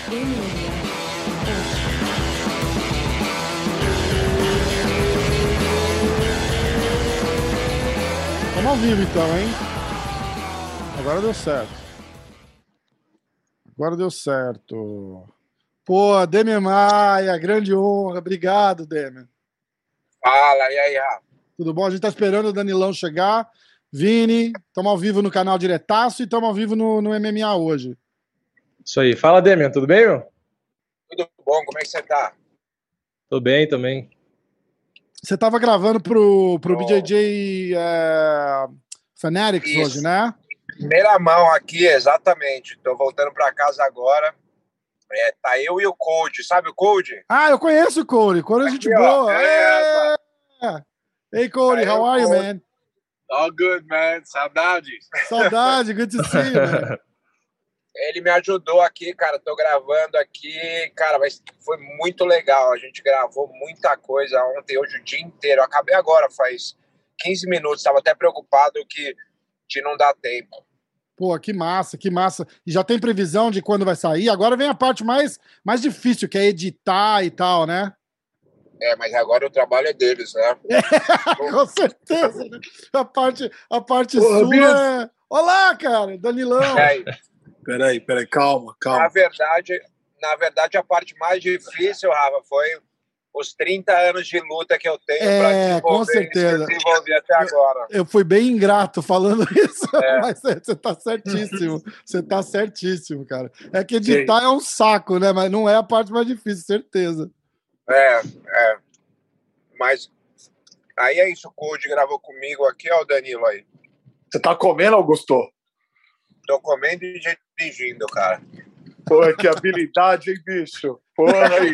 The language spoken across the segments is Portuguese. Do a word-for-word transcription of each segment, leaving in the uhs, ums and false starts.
Vamos ao vivo então, hein? Agora deu certo. Agora deu certo. Pô, Demian Maia, grande honra. Obrigado, Demian. Fala, e aí, Rafa? Tudo bom? A gente tá esperando o Danilão chegar. Vini, estamos ao vivo no canal Diretaço e estamos ao vivo no, no M M A hoje. Isso aí. Fala, Demian, tudo bem, meu? Tudo bom, como é que você tá? Tô bem também. Você tava gravando pro, pro B J J é, Fanatics Isso. hoje, né? Primeira mão aqui, exatamente. Tô voltando pra casa agora. É, tá eu e o Cody, sabe o Cody? Ah, eu conheço o Cody. Cody é gente aqui, boa. É, Hey, Cody, how are you, man? All good, man. Saudades. Saudade, good to see you, man. Ele me ajudou aqui, cara. Tô gravando aqui, cara, mas foi muito legal. A gente gravou muita coisa ontem, hoje o dia inteiro. Eu acabei agora, faz quinze minutos. Tava até preocupado que de não dar tempo. Pô, que massa, que massa. E já tem previsão de quando vai sair? Agora vem a parte mais, mais difícil, que é editar e tal, né? É, mas agora o trabalho é deles, né? É, com certeza. Né? A parte, a parte Porra, sua Deus. é... Olá, cara, Danilão. É, Peraí, peraí, calma, calma. Na verdade, na verdade, a parte mais difícil, Rafa, foi os trinta anos de luta que eu tenho é, para desenvolver, com certeza. desenvolver até agora. Eu, eu fui bem ingrato falando isso, é. mas você tá certíssimo. Você tá certíssimo, cara. É que editar Sim. é um saco, né? Mas não é a parte mais difícil, certeza. É, é. Mas aí é isso, o Cody gravou comigo aqui, ó, o Danilo aí. Você tá comendo, Augusto? Tô comendo e dirigindo, cara. Pô, que habilidade, hein, bicho? Porra aí.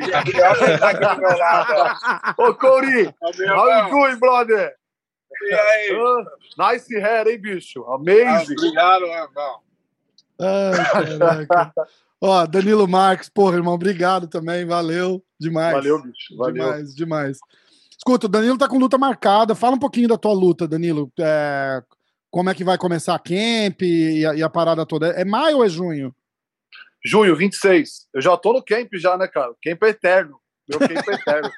Ô, Cody, how you doing, brother? E aí? Uh, nice hair, hein, bicho? Amazing. Ah, obrigado, irmão. Ai, caraca. Ó, Danilo Marques, porra, irmão, obrigado também, valeu demais. Valeu, bicho, valeu. Demais, demais. Escuta, o Danilo tá com luta marcada, fala um pouquinho da tua luta, Danilo. É, como é que vai começar a camp e a, e a parada toda? É maio ou é junho? Junho, vinte e seis. Eu já tô no camp já, né, cara? Camp é eterno. Meu camp é eterno.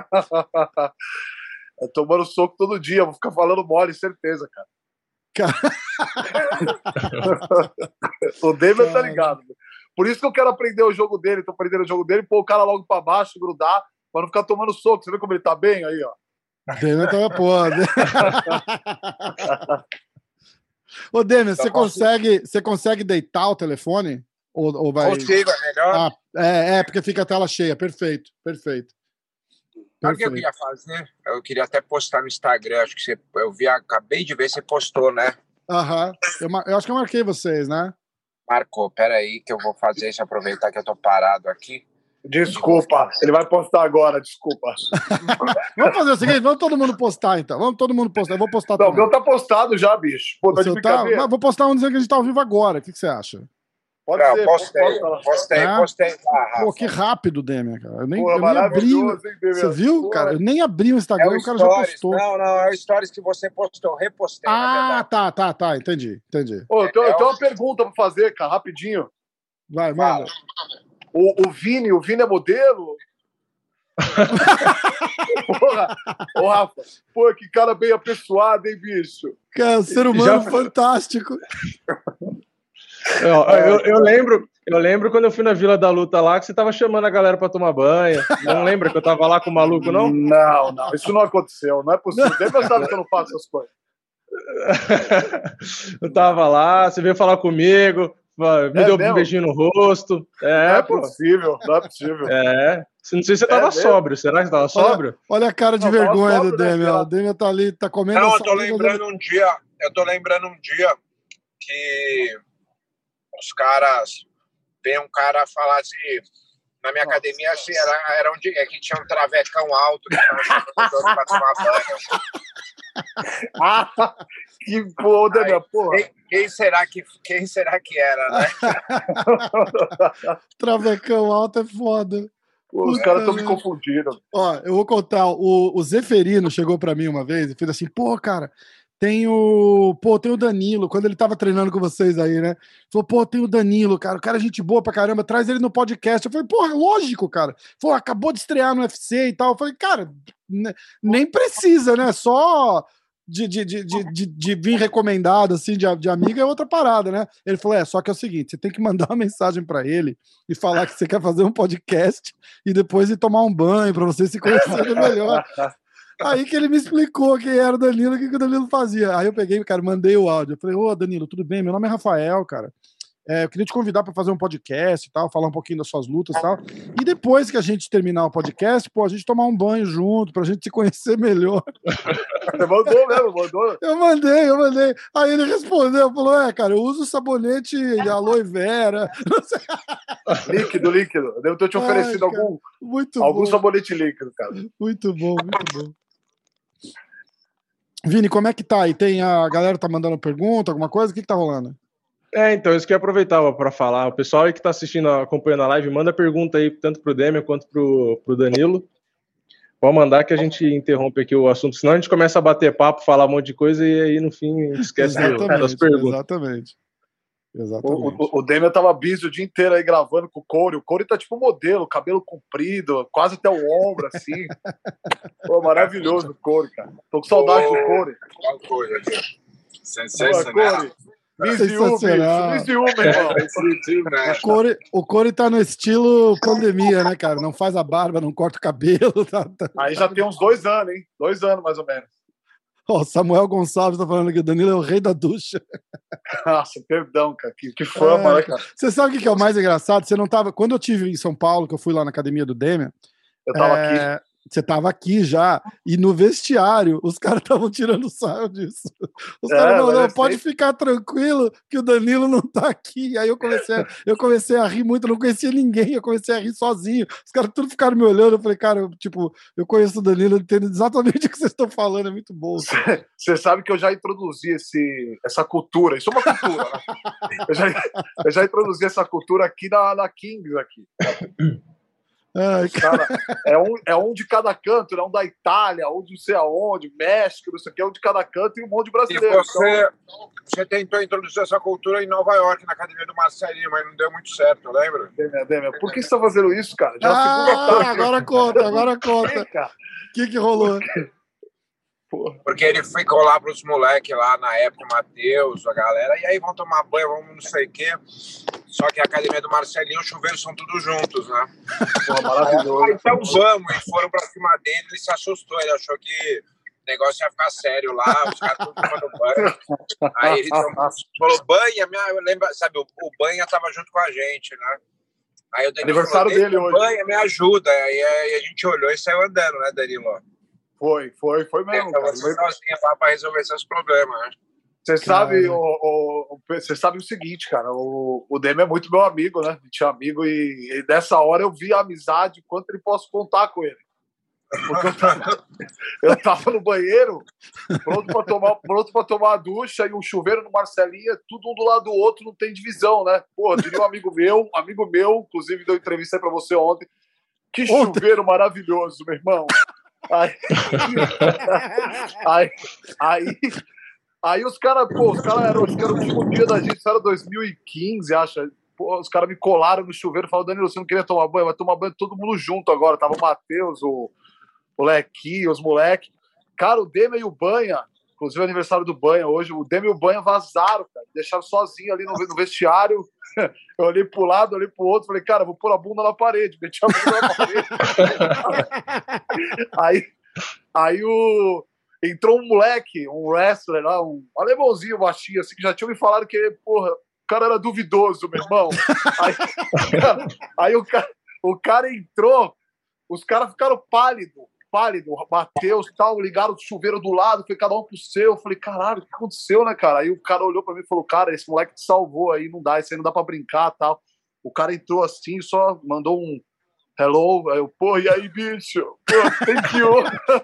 Eu tomando soco todo dia, vou ficar falando mole, certeza, cara. O David tá ligado. Por isso que eu quero aprender o jogo dele, tô aprendendo o jogo dele, pôr o cara logo pra baixo, grudar, pra não ficar tomando soco. Você vê como ele tá bem aí, ó? Demian tá porra. Ô, Demian, você consegue, você consegue deitar o telefone? Ou, ou vai... Consigo, é melhor. Ah, é, é, porque fica a tela cheia. Perfeito, perfeito. Sabe o que eu queria fazer? Eu queria até postar no Instagram, acho que você, eu vi, acabei de ver, você postou, né? Aham, eu, eu acho que eu marquei vocês, né? Marcou, peraí que eu vou fazer isso, aproveitar que eu tô parado aqui. Desculpa, ele vai postar agora, desculpa. Vamos fazer o seguinte, vamos todo mundo postar então, vamos todo mundo postar, eu vou postar Não, também. o meu tá postado já, bicho. Pô, tá de brincadeira. Tá... Mas vou postar um dizendo que a gente tá ao vivo agora, o que, que você acha? Pode Não, ser, postei, posta, postei, é? postei. Ah, Pô, que rápido, Demian, cara. Eu nem, Porra, eu nem abri. hein, você viu, Porra. cara? Eu nem abri o Instagram, é o, o cara stories. já postou. Não, não, é o stories que você postou, repostei, Ah, tá, tá, tá, entendi, entendi. Ô, eu, tenho, é, eu tenho é uma pergunta pra fazer, cara, rapidinho. Vai, manda. O, o Vini, o Vini é modelo? Porra, ô Rafa, pô, que cara bem apessoado, hein, bicho? Cara, ser humano Já... fantástico. Eu, eu, eu, lembro, eu lembro quando eu fui na Vila da Luta lá que você tava chamando a galera pra tomar banho. Não lembra que eu tava lá com o maluco, não? Não, não, isso não aconteceu, não é possível. Deve sabe que eu não faço essas coisas. Eu tava lá, você veio falar comigo, me é deu mesmo? um beijinho no rosto. É, não é pô. possível, não é possível. É. Não sei se você tava é sóbrio. Será que você tava sóbrio? Olha, olha a cara de não, vergonha sóbrio, do Demian. Né, o Demian tá ali, tá comendo. Não, eu tô lembrando um dia. Eu tô lembrando um dia que os caras. Vem um cara falar assim. Na minha Nossa. academia, assim, era, era onde é que tinha um travecão alto que tava chamando pra tomar banho. Ah, que foda, minha porra. Quem, quem, será que, quem será que era, né? Travecão alto é foda. Pô, os caras estão me confundindo. Ó, eu vou contar. O, o Zeferino chegou pra mim uma vez e fez assim: pô, cara, tem o, pô, tem o Danilo, quando ele tava treinando com vocês aí, né? Falou, pô, tem o Danilo, cara, o cara é gente boa pra caramba, traz ele no podcast. Eu falei, porra, lógico, cara. Falou, acabou de estrear no U F C e tal. Eu falei, cara, nem precisa, né? Só de, de, de, de, de vir recomendado, assim, de, de amigo é outra parada, né? Ele falou, é, só que é o seguinte, você tem que mandar uma mensagem pra ele e falar que você quer fazer um podcast e depois ir tomar um banho pra você se conhecer melhor. Aí que ele me explicou quem era o Danilo, o que, que o Danilo fazia. Aí eu peguei, cara, mandei o áudio. Eu falei, ô Danilo, tudo bem? Meu nome é Rafael, cara. É, eu queria te convidar para fazer um podcast e tal, falar um pouquinho das suas lutas e tal. E depois que a gente terminar o podcast, pô, a gente tomar um banho junto, pra gente se conhecer melhor. Você mandou mesmo, mandou? Eu mandei, eu mandei. Aí ele respondeu, falou, é, cara, eu uso sabonete de aloe vera. Líquido, líquido. Eu devo ter te oferecido Ai, algum, muito algum bom. sabonete líquido, cara. Muito bom, muito bom. Vini, como é que tá aí? Tem a galera tá mandando pergunta, alguma coisa? O que que tá rolando? É, então, isso que eu aproveitava para falar. O pessoal aí que tá assistindo, acompanhando a live, manda pergunta aí, tanto pro Demian quanto pro, pro Danilo. Pode mandar que a gente interrompe aqui o assunto, senão a gente começa a bater papo, falar um monte de coisa e aí no fim esquece das perguntas. Exatamente. Exatamente. O, o, o Demian tava busy o dia inteiro aí gravando com o Corey. O Corey tá tipo modelo, cabelo comprido, quase até o ombro, assim. Pô, maravilhoso o Corey, cara. Tô com saudade oh, do Corey. Qual Corey aqui? Sensacional. Me ciúme, me ciúme, irmão. O Corey, o Corey tá no estilo pandemia, né, cara? Não faz a barba, não corta o cabelo. Tá, tá... Aí já tem uns dois anos, hein? Dois anos, mais ou menos. Ó, oh, Samuel Gonçalves tá falando que o Danilo é o rei da ducha. Nossa, perdão, cara. Que, que fama, é, né, cara? Você sabe o que é o mais engraçado? Você não tava... Quando eu tive em São Paulo, que eu fui lá na academia do Demian... Eu tava é... aqui. Você tava aqui já, e no vestiário os caras estavam tirando sarro disso. Os caras, é, não, não, pode sei. ficar tranquilo que o Danilo não tá aqui. Aí eu comecei, a, eu comecei a rir muito, eu não conhecia ninguém, eu comecei a rir sozinho. Os caras tudo ficaram me olhando, eu falei, cara, eu, tipo, eu conheço o Danilo, eu entendo exatamente o que vocês estão falando, é muito bom. Você sabe que eu já introduzi esse, essa cultura, isso é uma cultura, né? Eu já, eu já introduzi essa cultura aqui na, na Kings, aqui. Ai, cara, é, um, é um de cada canto, né? Um da Itália, um de não sei aonde, México, não sei o que, um de cada canto e um monte de brasileiro. E você, então... você tentou introduzir essa cultura em Nova York, na academia do Marcelinho, mas não deu muito certo, lembra? Demian, Demian, por que você tá fazendo isso, cara? Já ah, segunda agora conta, agora conta. O que que rolou? Porra. Porque ele ficou lá pros moleques lá na época, o Matheus, a galera, e aí vão tomar banho, vamos não sei o quê. Só que a academia do Marcelinho, o chuveiro são todos juntos, né? Pô, maravilhoso. Aí, então vamos, e foram pra cima dele, ele se assustou, ele achou que o negócio ia ficar sério lá, os caras todos tomando banho. Aí ele falou, banha, minha, eu lembro, sabe, o, o banha tava junto com a gente, né? Aí o Danilo aniversário falou, dele hoje. Banha, me ajuda. Aí, aí a gente olhou e saiu andando, né, Danilo? Foi, foi, foi mesmo. Então, você sozinha lá para resolver seus problemas, né? Você sabe, o, o, você sabe o seguinte, cara, o, o Demian é muito meu amigo, né? A gente é amigo e, e dessa hora eu vi a amizade, quanto ele posso contar com ele. Porque eu tava, eu tava no banheiro, pronto para tomar, pronto pra tomar a ducha e o chuveiro no Marcelinho, tudo um do lado do outro, não tem divisão, né? Pô, eu teria um amigo meu, amigo meu, inclusive deu entrevista aí pra você ontem. Que chuveiro ontem. Maravilhoso, meu irmão. Aí, aí, aí, aí os caras, pô, os caras eram, acho que era o último dia da gente, isso era dois mil e quinze, acha? Pô, os caras me colaram no chuveiro e falaram, Danilo, você não queria tomar banho? Vai tomar banho todo mundo junto agora. Tava o Matheus, o, o Lequinho, os moleques. Cara, o Demian e o Banha, inclusive o aniversário do Banha hoje, o Demian e o Banha vazaram, cara, deixaram sozinho ali no, no vestiário. Eu olhei pro lado, olhei pro outro, falei, cara, vou pôr a bunda na parede, meti a bunda na parede. aí, aí o... entrou um moleque, um wrestler lá, um alemãozinho baixinho, assim, que já tinha me falado que, porra, o cara era duvidoso, meu irmão. Aí, cara, aí o, cara, o cara entrou, os caras ficaram pálidos, pálido, Matheus e tal, ligaram o chuveiro do lado, foi cada um pro seu. Eu falei, caralho, o que aconteceu, né, cara? Aí o cara olhou pra mim e falou, cara, esse moleque te salvou aí, não dá, isso aí não dá pra brincar e tal. O cara entrou assim, só mandou um hello, aí eu, pô, e aí, bicho? Pô, thank you.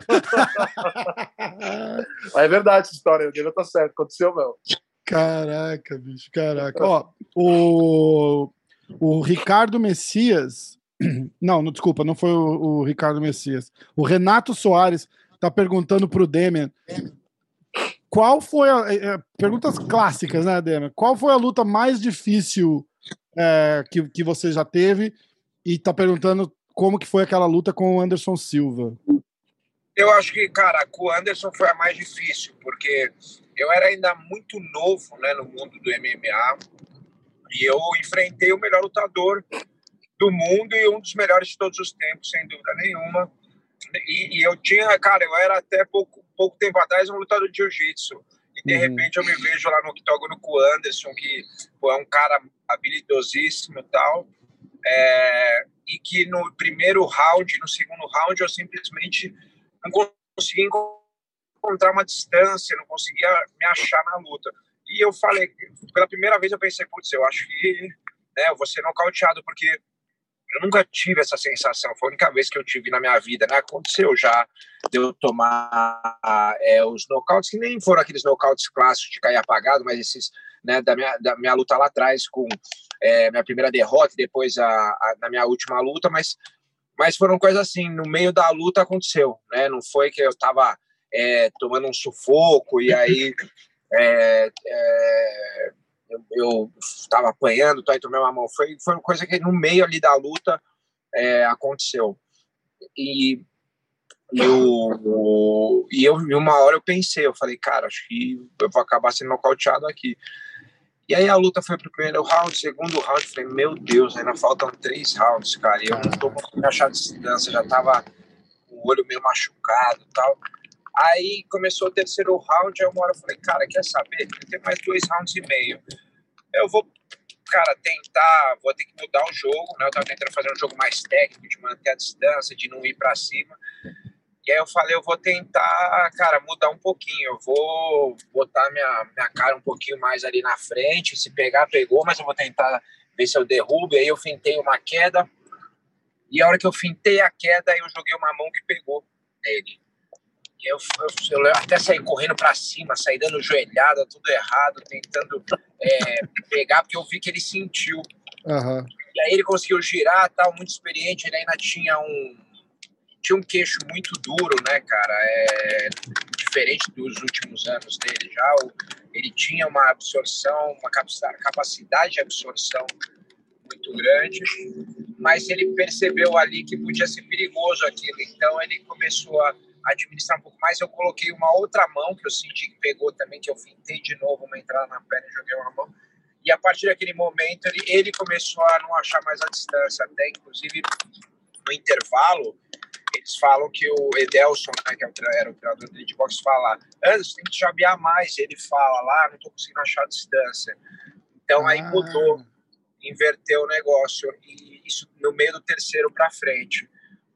É verdade essa história, ele tá certo, aconteceu mesmo. Caraca, bicho, caraca. Ó, o, o Ricardo Messias... Não, não, desculpa, não foi o, o Ricardo Messias. O Renato Soares tá perguntando pro Demian qual foi a, é, perguntas clássicas, né, Demian? Qual foi a luta mais difícil é, que, que você já teve? E tá perguntando como que foi aquela luta com o Anderson Silva. Eu acho que, cara, com o Anderson foi a mais difícil, porque eu era ainda muito novo, né, no mundo do M M A, e eu enfrentei o melhor lutador do mundo e um dos melhores de todos os tempos, sem dúvida nenhuma. E, e eu tinha, cara, eu era até pouco, pouco tempo atrás um lutador de jiu-jitsu. E de uhum. repente eu me vejo lá no octógono com o Anderson, que pô, é um cara habilidosíssimo e tal. É, e que no primeiro round, no segundo round, eu simplesmente não conseguia encontrar uma distância, não conseguia me achar na luta. E eu falei, pela primeira vez eu pensei, putz, eu acho que né, eu vou ser nocauteado, porque eu nunca tive essa sensação, foi a única vez que eu tive na minha vida, né? Aconteceu já de eu tomar é, os nocautes, que nem foram aqueles nocautes clássicos de cair apagado, mas esses, né, da minha, da minha luta lá atrás, com é, minha primeira derrota e depois a, a, na minha última luta, mas, mas foram coisas assim, no meio da luta aconteceu, né? Não foi que eu tava é, tomando um sufoco e aí é, é, eu estava apanhando, tá, e tomei uma mão. Foi, foi uma coisa que no meio ali da luta é, aconteceu. E eu, e eu, em uma hora eu pensei, eu falei, cara, acho que eu vou acabar sendo nocauteado aqui. E aí a luta foi pro primeiro round, segundo round, eu falei, meu Deus, ainda faltam três rounds, cara, e eu não tô conseguindo achar distância, já tava com o olho meio machucado e tal. Aí começou o terceiro round, aí uma hora eu falei, cara, quer saber? Tem mais dois rounds e meio. Eu vou, cara, tentar, vou ter que mudar o jogo, né? Eu tava tentando fazer um jogo mais técnico, de manter a distância, de não ir pra cima. E aí eu falei, eu vou tentar, cara, mudar um pouquinho. Eu vou botar minha, minha cara um pouquinho mais ali na frente. Se pegar, pegou, mas eu vou tentar ver se eu derrubo. E aí eu fintei uma queda. E a hora que eu fintei a queda, eu joguei uma mão que pegou nele. E eu, eu, eu até saí correndo pra cima, saí dando joelhada, tudo errado, tentando é, pegar, porque eu vi que ele sentiu. Uhum. E aí ele conseguiu girar, tal, muito experiente. Ele ainda tinha um... tinha um queixo muito duro, né, cara, é diferente dos últimos anos dele já, ele tinha uma absorção, uma capacidade de absorção muito grande, mas ele percebeu ali que podia ser perigoso aquilo, então ele começou a administrar um pouco mais. Eu coloquei uma outra mão, que eu senti que pegou também, que eu fintei de novo uma entrada na perna e joguei uma mão, e a partir daquele momento ele, ele começou a não achar mais a distância, até inclusive no intervalo, eles falam que o Edelson, né, que era o treinador dele de boxe, fala, Anderson, tem que chabear mais. Ele fala lá, não tô conseguindo achar a distância. Então ah. aí mudou, inverteu o negócio, e isso no meio do terceiro para frente.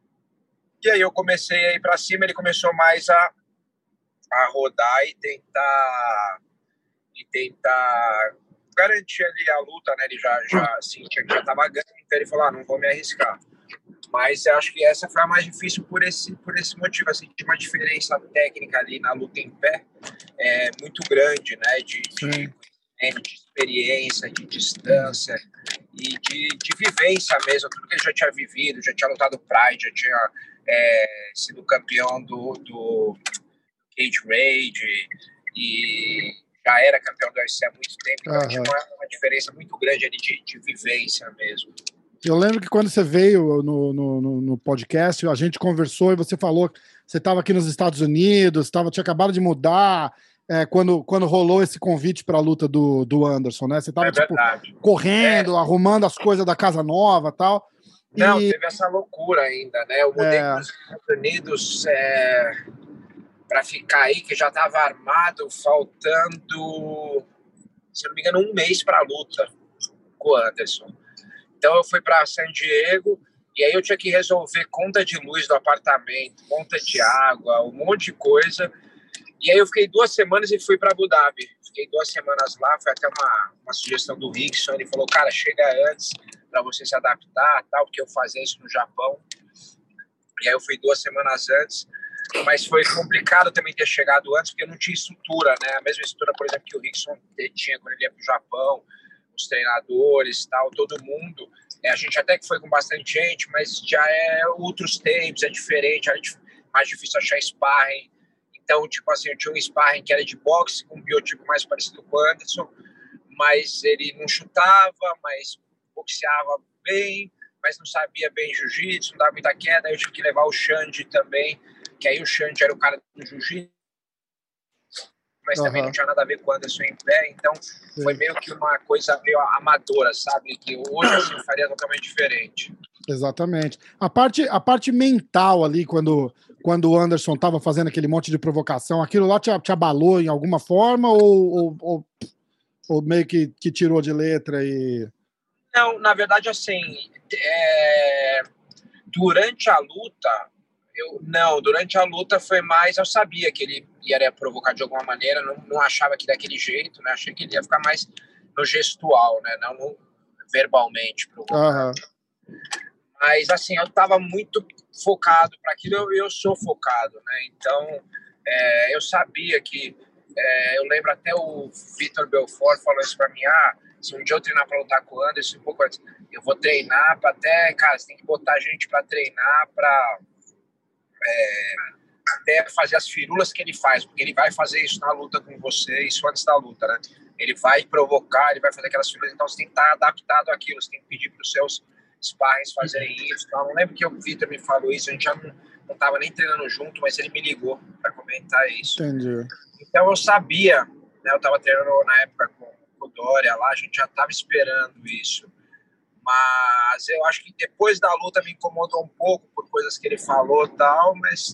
E aí eu comecei a ir para cima, ele começou mais a, a rodar e tentar, e tentar garantir ali a luta, né? Ele já, já sentia que já estava ganhando, então ele falou, ah, não vou me arriscar. Mas eu acho que essa foi a mais difícil por esse, por esse motivo, assim, de uma diferença técnica ali na luta em pé é, muito grande, né, de, de, de experiência, de distância e de, de vivência mesmo, tudo que ele já tinha vivido, já tinha lutado Pride, já tinha é, sido campeão do, do Cage Rage e já era campeão do U F C há muito tempo, então uhum. tinha uma, uma diferença muito grande ali de, de vivência mesmo. Eu lembro que quando você veio no, no, no podcast, a gente conversou e você falou que você estava aqui nos Estados Unidos, tava, tinha acabado de mudar é, quando, quando rolou esse convite para a luta do, do Anderson, né? Você estava é tipo, correndo, é. arrumando as coisas da casa nova e tal. Não, e... teve essa loucura ainda, né? Eu mudei é... para os Estados Unidos é, para ficar aí, que já estava armado, faltando, se não me engano, um mês para a luta com o Anderson. Então eu fui para San Diego e aí eu tinha que resolver conta de luz do apartamento, conta de água, um monte de coisa. E aí eu fiquei duas semanas e fui para Abu Dhabi. Fiquei duas semanas lá, foi até uma, uma sugestão do Rickson. Ele falou, cara, chega antes para você se adaptar, tal, porque eu fazia isso no Japão. E aí eu fui duas semanas antes. Mas foi complicado também ter chegado antes, porque eu não tinha estrutura, né? A mesma estrutura, por exemplo, que o Rickson tinha quando ele ia para o Japão. Os treinadores, tal, todo mundo. É, a gente até que foi com bastante gente, mas já é outros tempos, é diferente, é mais difícil achar sparring. Então, tipo assim, eu tinha um sparring que era de boxe, com um biotipo mais parecido com o Anderson, mas ele não chutava, mas boxeava bem, mas não sabia bem jiu-jitsu, não dava muita queda. Aí eu tive que levar o Xande também, que aí o Xande era o cara do jiu-jitsu, mas uhum. também não tinha nada a ver com o Anderson em pé, então Sim. foi meio que uma coisa meio amadora, sabe? Que hoje assim, eu faria totalmente diferente. Exatamente. A parte, a parte mental ali, quando, quando o Anderson estava fazendo aquele monte de provocação, aquilo lá te, te abalou em alguma forma ou, ou, ou, ou meio que, que tirou de letra e... Não, na verdade, assim, é... durante a luta, eu, não, durante a luta foi mais, eu sabia que ele ia provocar de alguma maneira, não, não achava que daquele jeito, né? Achei que ele ia ficar mais no gestual, né? Não no, verbalmente provocando. Uhum. Mas, assim, eu estava muito focado para aquilo, eu, eu sou focado, né? Então, é, eu sabia que, é, eu lembro até o Vitor Belfort falou isso para mim, ah, se um dia eu treinar para lutar com o Anderson, um pouco antes, eu vou treinar para até, cara, você tem que botar gente para treinar, para é, até fazer as firulas que ele faz, porque ele vai fazer isso na luta com você, isso antes da luta, né? Ele vai provocar, ele vai fazer aquelas firulas, então você tem que estar adaptado àquilo, você tem que pedir para os seus sparrings fazerem isso. Então, eu não lembro que o Vitor me falou isso, a gente já não, não tava nem treinando junto, mas ele me ligou para comentar isso. Entendi. Então eu sabia, né, eu tava treinando na época com, com o Dória lá, a gente já tava esperando isso. Mas eu acho que depois da luta me incomodou um pouco por coisas que ele falou e tal, mas...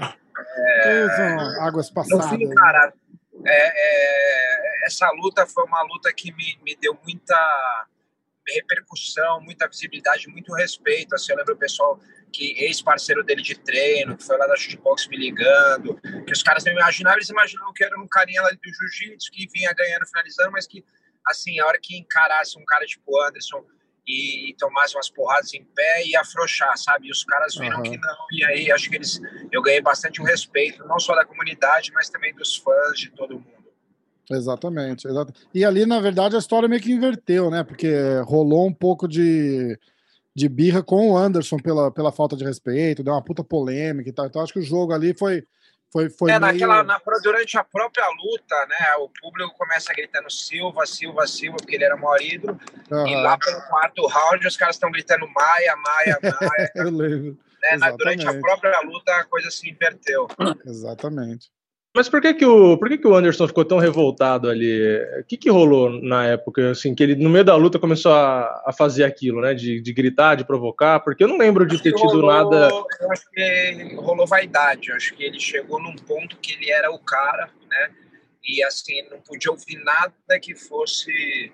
É, águas passadas. No fim, cara, é, é, essa luta foi uma luta que me, me deu muita... repercussão, muita visibilidade, muito respeito. Assim, eu lembro o pessoal que ex-parceiro dele de treino, que foi lá da Shootbox me ligando, que os caras não imaginavam, eles imaginavam que era um carinha lá do jiu-jitsu que vinha ganhando, finalizando, mas que, assim, a hora que encarasse um cara tipo Anderson e, e tomasse umas porradas em pé, ia afrouxar, sabe? E os caras viram uhum. que não, e aí acho que eles, eu ganhei bastante um respeito, não só da comunidade, mas também dos fãs, de todo mundo. Exatamente, exatamente. E ali, na verdade, a história meio que inverteu, né? Porque rolou um pouco de, de birra com o Anderson pela, pela falta de respeito, deu uma puta polêmica e tal. Então, acho que o jogo ali foi. foi, foi é, meio... naquela, na, durante a própria luta, né? O público começa gritando Silva, Silva, Silva, porque ele era o maior ídolo. Uhum. E lá pelo quarto round, os caras estão gritando Maia, Maia, Maia. Eu lembro. Né? Na, durante a própria luta, a coisa se inverteu. Exatamente. Mas por que que o, por que que o Anderson ficou tão revoltado ali? O que que rolou na época, assim, que ele no meio da luta começou a, a fazer aquilo, né, de, de gritar, de provocar? Porque eu não lembro de ter tido rolou, nada... Eu acho que rolou vaidade, eu acho que ele chegou num ponto que ele era o cara, né, e assim, não podia ouvir nada que fosse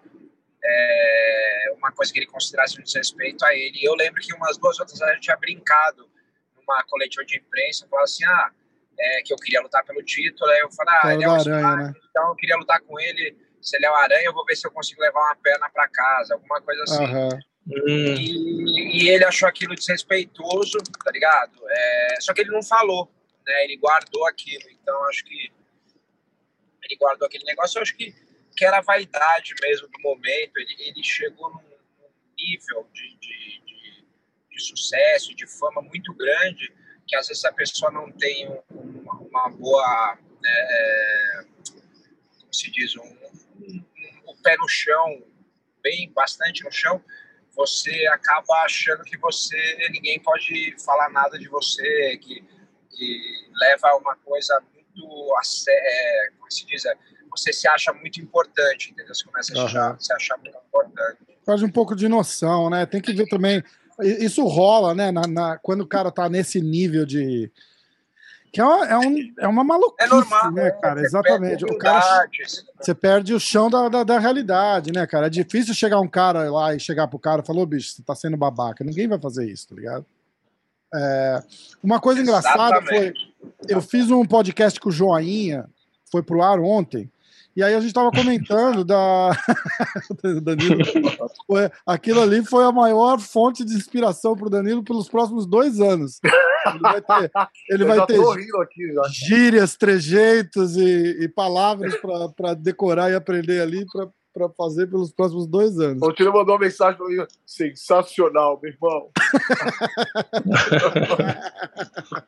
é, uma coisa que ele considerasse um desrespeito a ele. E eu lembro que umas duas outras vezes a gente tinha brincado numa coletiva de imprensa, falava assim, ah, É, que eu queria lutar pelo título, aí eu falei, ah, ele é o aranha, né? Então eu queria lutar com ele, se ele é o aranha, eu vou ver se eu consigo levar uma perna pra casa, alguma coisa assim. Uhum. E, e ele achou aquilo desrespeitoso, tá ligado? É, só que ele não falou, né? Ele guardou aquilo, então acho que ele guardou aquele negócio, eu acho que, que era a vaidade mesmo do momento, ele, ele chegou num, num nível de, de, de, de sucesso, de fama muito grande, que às vezes a pessoa não tem uma, uma boa, é, como se diz, um, um, um, um pé no chão, bem, bastante no chão, você acaba achando que você, ninguém pode falar nada de você, que, que leva a uma coisa muito, é, como se diz, é, você se acha muito importante, entendeu? Você começa a uhum. achar, se achar muito importante. Faz um pouco de noção, né? Tem que ver também... Isso rola, né? Na, na, quando o cara tá nesse nível de. Que é uma, é um, é uma maluquice, é normal, né, cara? Exatamente. O cara, você perde o chão da, da, da realidade, né, cara? É difícil chegar um cara lá e chegar pro cara e falar, ô, bicho, você tá sendo babaca. Ninguém vai fazer isso, tá ligado? É, uma coisa engraçada Exatamente. foi. Eu fiz um podcast com o Joinha, foi pro ar ontem. E aí a gente tava comentando da... Danilo, aquilo ali foi a maior fonte de inspiração pro Danilo pelos próximos dois anos. Ele vai ter, ele vai ter aqui, já. gírias, trejeitos e, e palavras para decorar e aprender ali para fazer pelos próximos dois anos. O Tino mandou uma mensagem para mim, sensacional, meu irmão.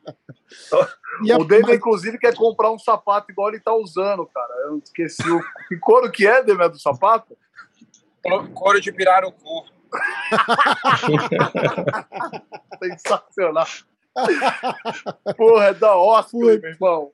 E a- O Demian, mas- inclusive, quer comprar um sapato igual ele tá usando, cara. Eu esqueci o que couro que é, Demian, do sapato? Couro de pirarucu. Sensacional. Porra, é da Oscar, meu irmão.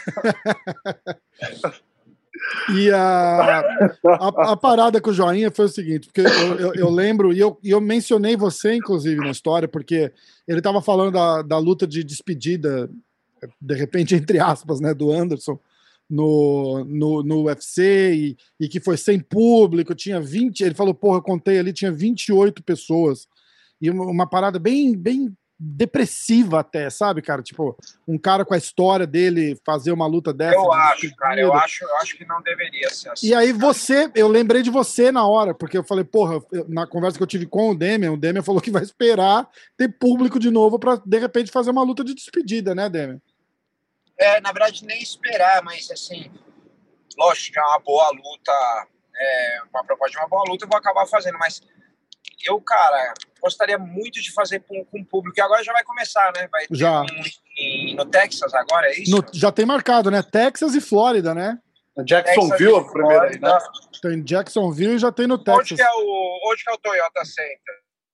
E a, a, a parada com o Joinha foi o seguinte, porque eu, eu, eu lembro, e eu, e eu mencionei você, inclusive, na história, porque ele tava falando da, da luta de despedida, de repente, entre aspas, né, do Anderson no, no, no U F C, e, e que foi sem público, tinha vinte, ele falou, porra, eu contei ali, tinha vinte e oito pessoas, e uma, uma parada bem, bem depressiva até, sabe, cara? Tipo, um cara com a história dele fazer uma luta dessa. Eu de acho, despedida. cara, eu acho, eu acho que não deveria ser assim. E aí você, eu lembrei de você na hora, porque eu falei, porra, eu- na conversa que eu tive com o Demian, o Demian falou que vai esperar ter público de novo pra, de repente, fazer uma luta de despedida, né, Demian? É, na verdade, nem esperar, mas assim, lógico que é uma boa luta, é, uma proposta de uma boa luta, eu vou acabar fazendo, mas eu, cara, gostaria muito de fazer com, com o público, e agora já vai começar, né? Vai ter Já. um em- no Texas agora, é isso? No- já tem marcado, né? Texas e Flórida, né? Jacksonville, a primeira aí, né? Tem Jacksonville e já tem no Onde Texas. que, é o, onde que é o Toyota Center?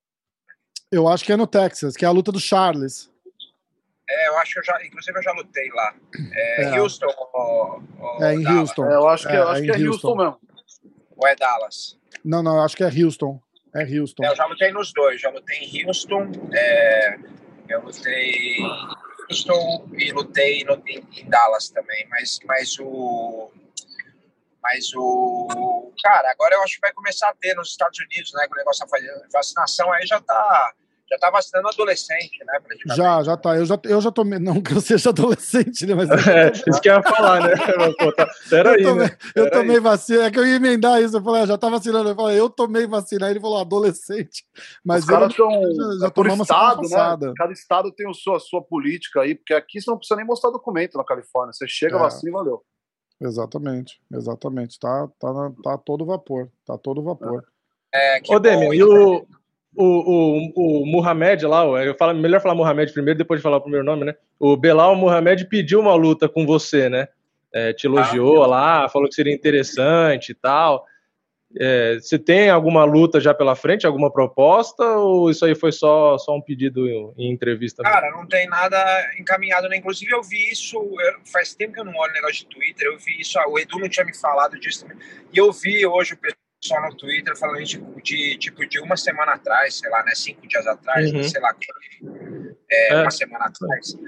Eu acho que é no Texas, que é a luta do Charles. É, eu acho que eu já, inclusive eu já lutei lá. É, É. Houston ou, ou É em Dallas? Houston. É, eu acho que é, É, eu acho é que é em Houston. Houston. mesmo. Ou é Dallas? Não, não, eu acho que é Houston. É Houston. É, eu já lutei nos dois. Já lutei em Houston, é, eu lutei em Houston e lutei no, em, em Dallas também. Mas, mas o... Mas o... Cara, agora eu acho que vai começar a ter nos Estados Unidos, né? Com o negócio da vacinação, aí já tá... Já tá vacinando adolescente, né? praticamente. Já, já tá. Eu já, eu já tomei. Não que eu seja adolescente, né? Mas eu, É, isso que eu ia falar, né? Pô, tá, peraí, eu tomei, né? eu Pera tomei aí. vacina. É que eu ia emendar isso. Eu falei, ah, já tá vacinando. Eu falei, eu tomei vacina. Aí ele falou, adolescente. Mas Os caras eu estão. já, já É por tomamos semana estado, né? passada. Cada estado tem a sua, a sua política aí, porque aqui você não precisa nem mostrar documento na Califórnia. Você chega, É. vacina e valeu. Exatamente, exatamente. Tá, tá, na- tá todo vapor. Tá todo vapor. É, que Ô, Demian, bom, e o, o, o, o Muhammad lá, eu falo, melhor falar Muhammad primeiro, depois de falar o primeiro nome, né? O Belal Muhammad pediu uma luta com você, né? É, te elogiou Ah, lá, falou que seria interessante e tal. É, você tem alguma luta já pela frente, alguma proposta, ou isso aí foi só, só um pedido em, em entrevista? mesmo? Cara, não tem nada encaminhado, né? Inclusive, eu vi isso, eu- faz tempo que eu não olho negócio de Twitter, eu vi isso, ah, o Edu não tinha me falado disso também, e eu vi hoje o pessoal no Twitter falando de, de tipo, de uma semana atrás, sei lá, né? Cinco dias atrás, Uhum. né, sei lá, é, É. uma semana atrás.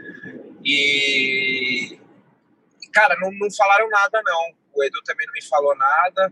E, cara, não, não falaram nada, não. O Edu também não me falou nada.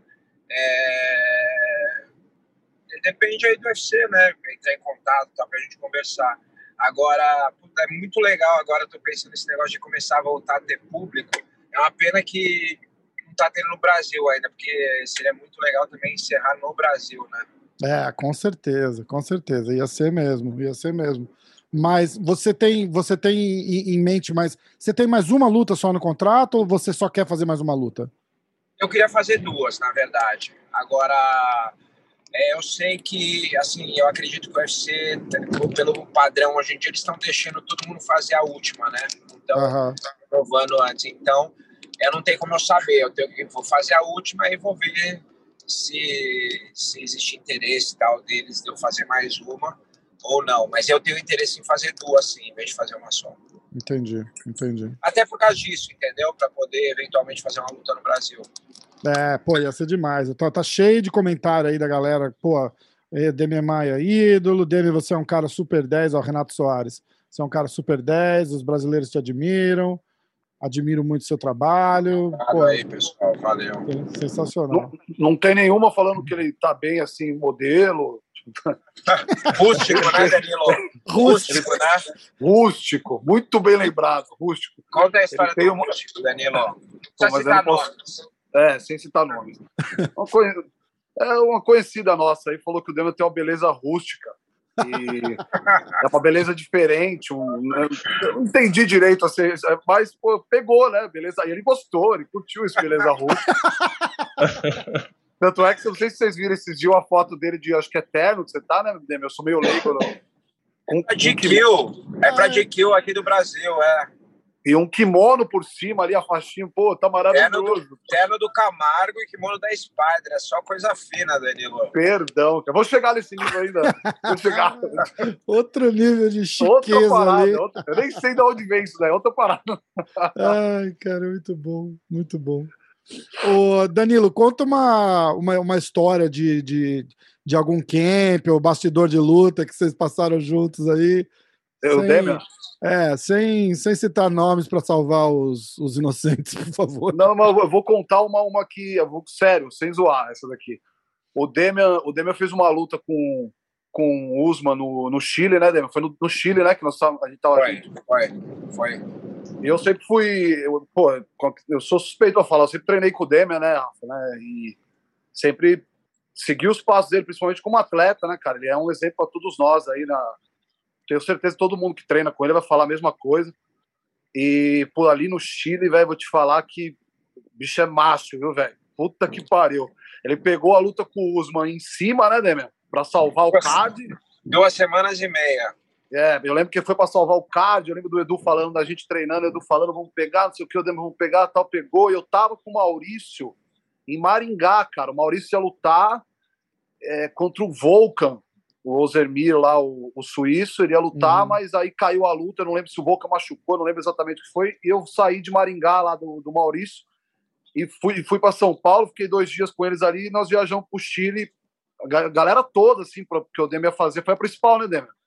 É... Depende aí do U F C, né? Entrar em contato, tá, pra gente conversar. Agora, puta, é muito legal. Agora eu tô pensando nesse negócio de começar a voltar a ter público. É uma pena que não tá tendo no Brasil ainda, porque seria muito legal também encerrar no Brasil, né? É, com certeza, com certeza. Ia ser mesmo, ia ser mesmo. Mas você tem, você tem em, em mente, mas você tem mais uma luta só no contrato ou você só quer fazer mais uma luta? Eu queria fazer duas, na verdade. Agora, é, eu sei que, assim, eu acredito que o U F C, pelo padrão, hoje em dia, eles estão deixando todo mundo fazer a última, né? Então, Aham. estão provando antes. Então, eu não tenho como eu saber. Eu, tenho, eu vou fazer a última e vou ver se, se existe interesse e tal deles de eu fazer mais uma ou não. Mas eu tenho interesse em fazer duas, sim, em vez de fazer uma só. Entendi, entendi. Até por causa disso, entendeu? Para poder, eventualmente, fazer uma luta no Brasil. É, pô, ia ser demais. Tá, tá cheio de comentário aí da galera. Pô, eh, Demian Maia, ídolo. Demian, você é um cara super dez. Ó, Renato Soares. Você é um cara super dez. Os brasileiros te admiram. Admiro muito o seu trabalho. Obrigado Pô, aí, pessoal. Valeu. sensacional. Não, não tem nenhuma falando que ele tá bem assim, modelo. Rústico, né, Danilo? Rústico, né? Rústico, muito bem lembrado, rústico. Conta a história Ele tem do uma- rústico, Danilo. Pô, Precisa mas eu citar não posso- nomes. É, sem citar nomes. Uma conhe- É uma conhecida nossa aí, falou que o Demian tem uma beleza rústica. E é uma beleza diferente. Um... Eu não entendi direito, assim, mas pô, pegou, né? Beleza. E ele gostou, ele curtiu esse beleza rústica. Tanto é que, eu não sei se vocês viram esses dias, uma foto dele de, acho que é terno, que você tá, né, Demian? Eu sou meio leigo. Não. Com, É pra G Q. É pra G Q aqui do Brasil, é. E um kimono por cima ali, a faixinha, pô, tá maravilhoso. Terno do, terno do Camargo e kimono da Spider, é só coisa fina, Danilo. Perdão, eu vou chegar nesse nível ainda. Vou chegar. Outro nível de chiqueza outra parada, ali. outra, eu nem sei de onde vem isso daí, outra parada. Ai, cara, muito bom, muito bom. Ô, Danilo, conta uma, uma, uma história de, de, de algum camp ou bastidor de luta que vocês passaram juntos aí. Eu, sem, Demian? É, sem, sem citar nomes para salvar os, os inocentes, por favor. Não, mas eu vou contar uma, uma aqui, eu vou, sério, sem zoar essa daqui. O Demian, o Demian fez uma luta com, com o Usman no, no Chile, né, Demian? Foi no, no Chile, né, que nós, a gente tava... Foi, foi, foi. E eu sempre fui... Eu, pô, eu sou suspeito a falar, eu sempre treinei com o Demian, né, Rafa, né, e sempre segui os passos dele, principalmente como atleta, né, cara? Ele é um exemplo para todos nós aí na... Tenho certeza que todo mundo que treina com ele vai falar a mesma coisa. E por ali no Chile, velho, vou te falar que o bicho é macho, viu, velho? Puta que pariu. Ele pegou a luta com o Usman em cima, né, Demian? Pra salvar o card. Duas semanas e meia. É, eu lembro que foi pra salvar o card. Eu lembro do Edu falando, da gente treinando, o Edu falando, vamos pegar, não sei o que, o Demian, vamos pegar, tal, pegou. E eu tava com o Maurício em Maringá, cara. O Maurício ia lutar é, contra o Volkan. O Ozemir lá, o, o suíço, ele ia lutar, uhum. Mas aí caiu a luta, eu não lembro se o Volkan machucou, não lembro exatamente o que foi, e eu saí de Maringá, lá do, do Maurício, e fui, fui para São Paulo, fiquei dois dias com eles ali, e nós viajamos pro Chile, a galera toda, assim, porque o Demian ia fazer, foi a principal, né, Demian?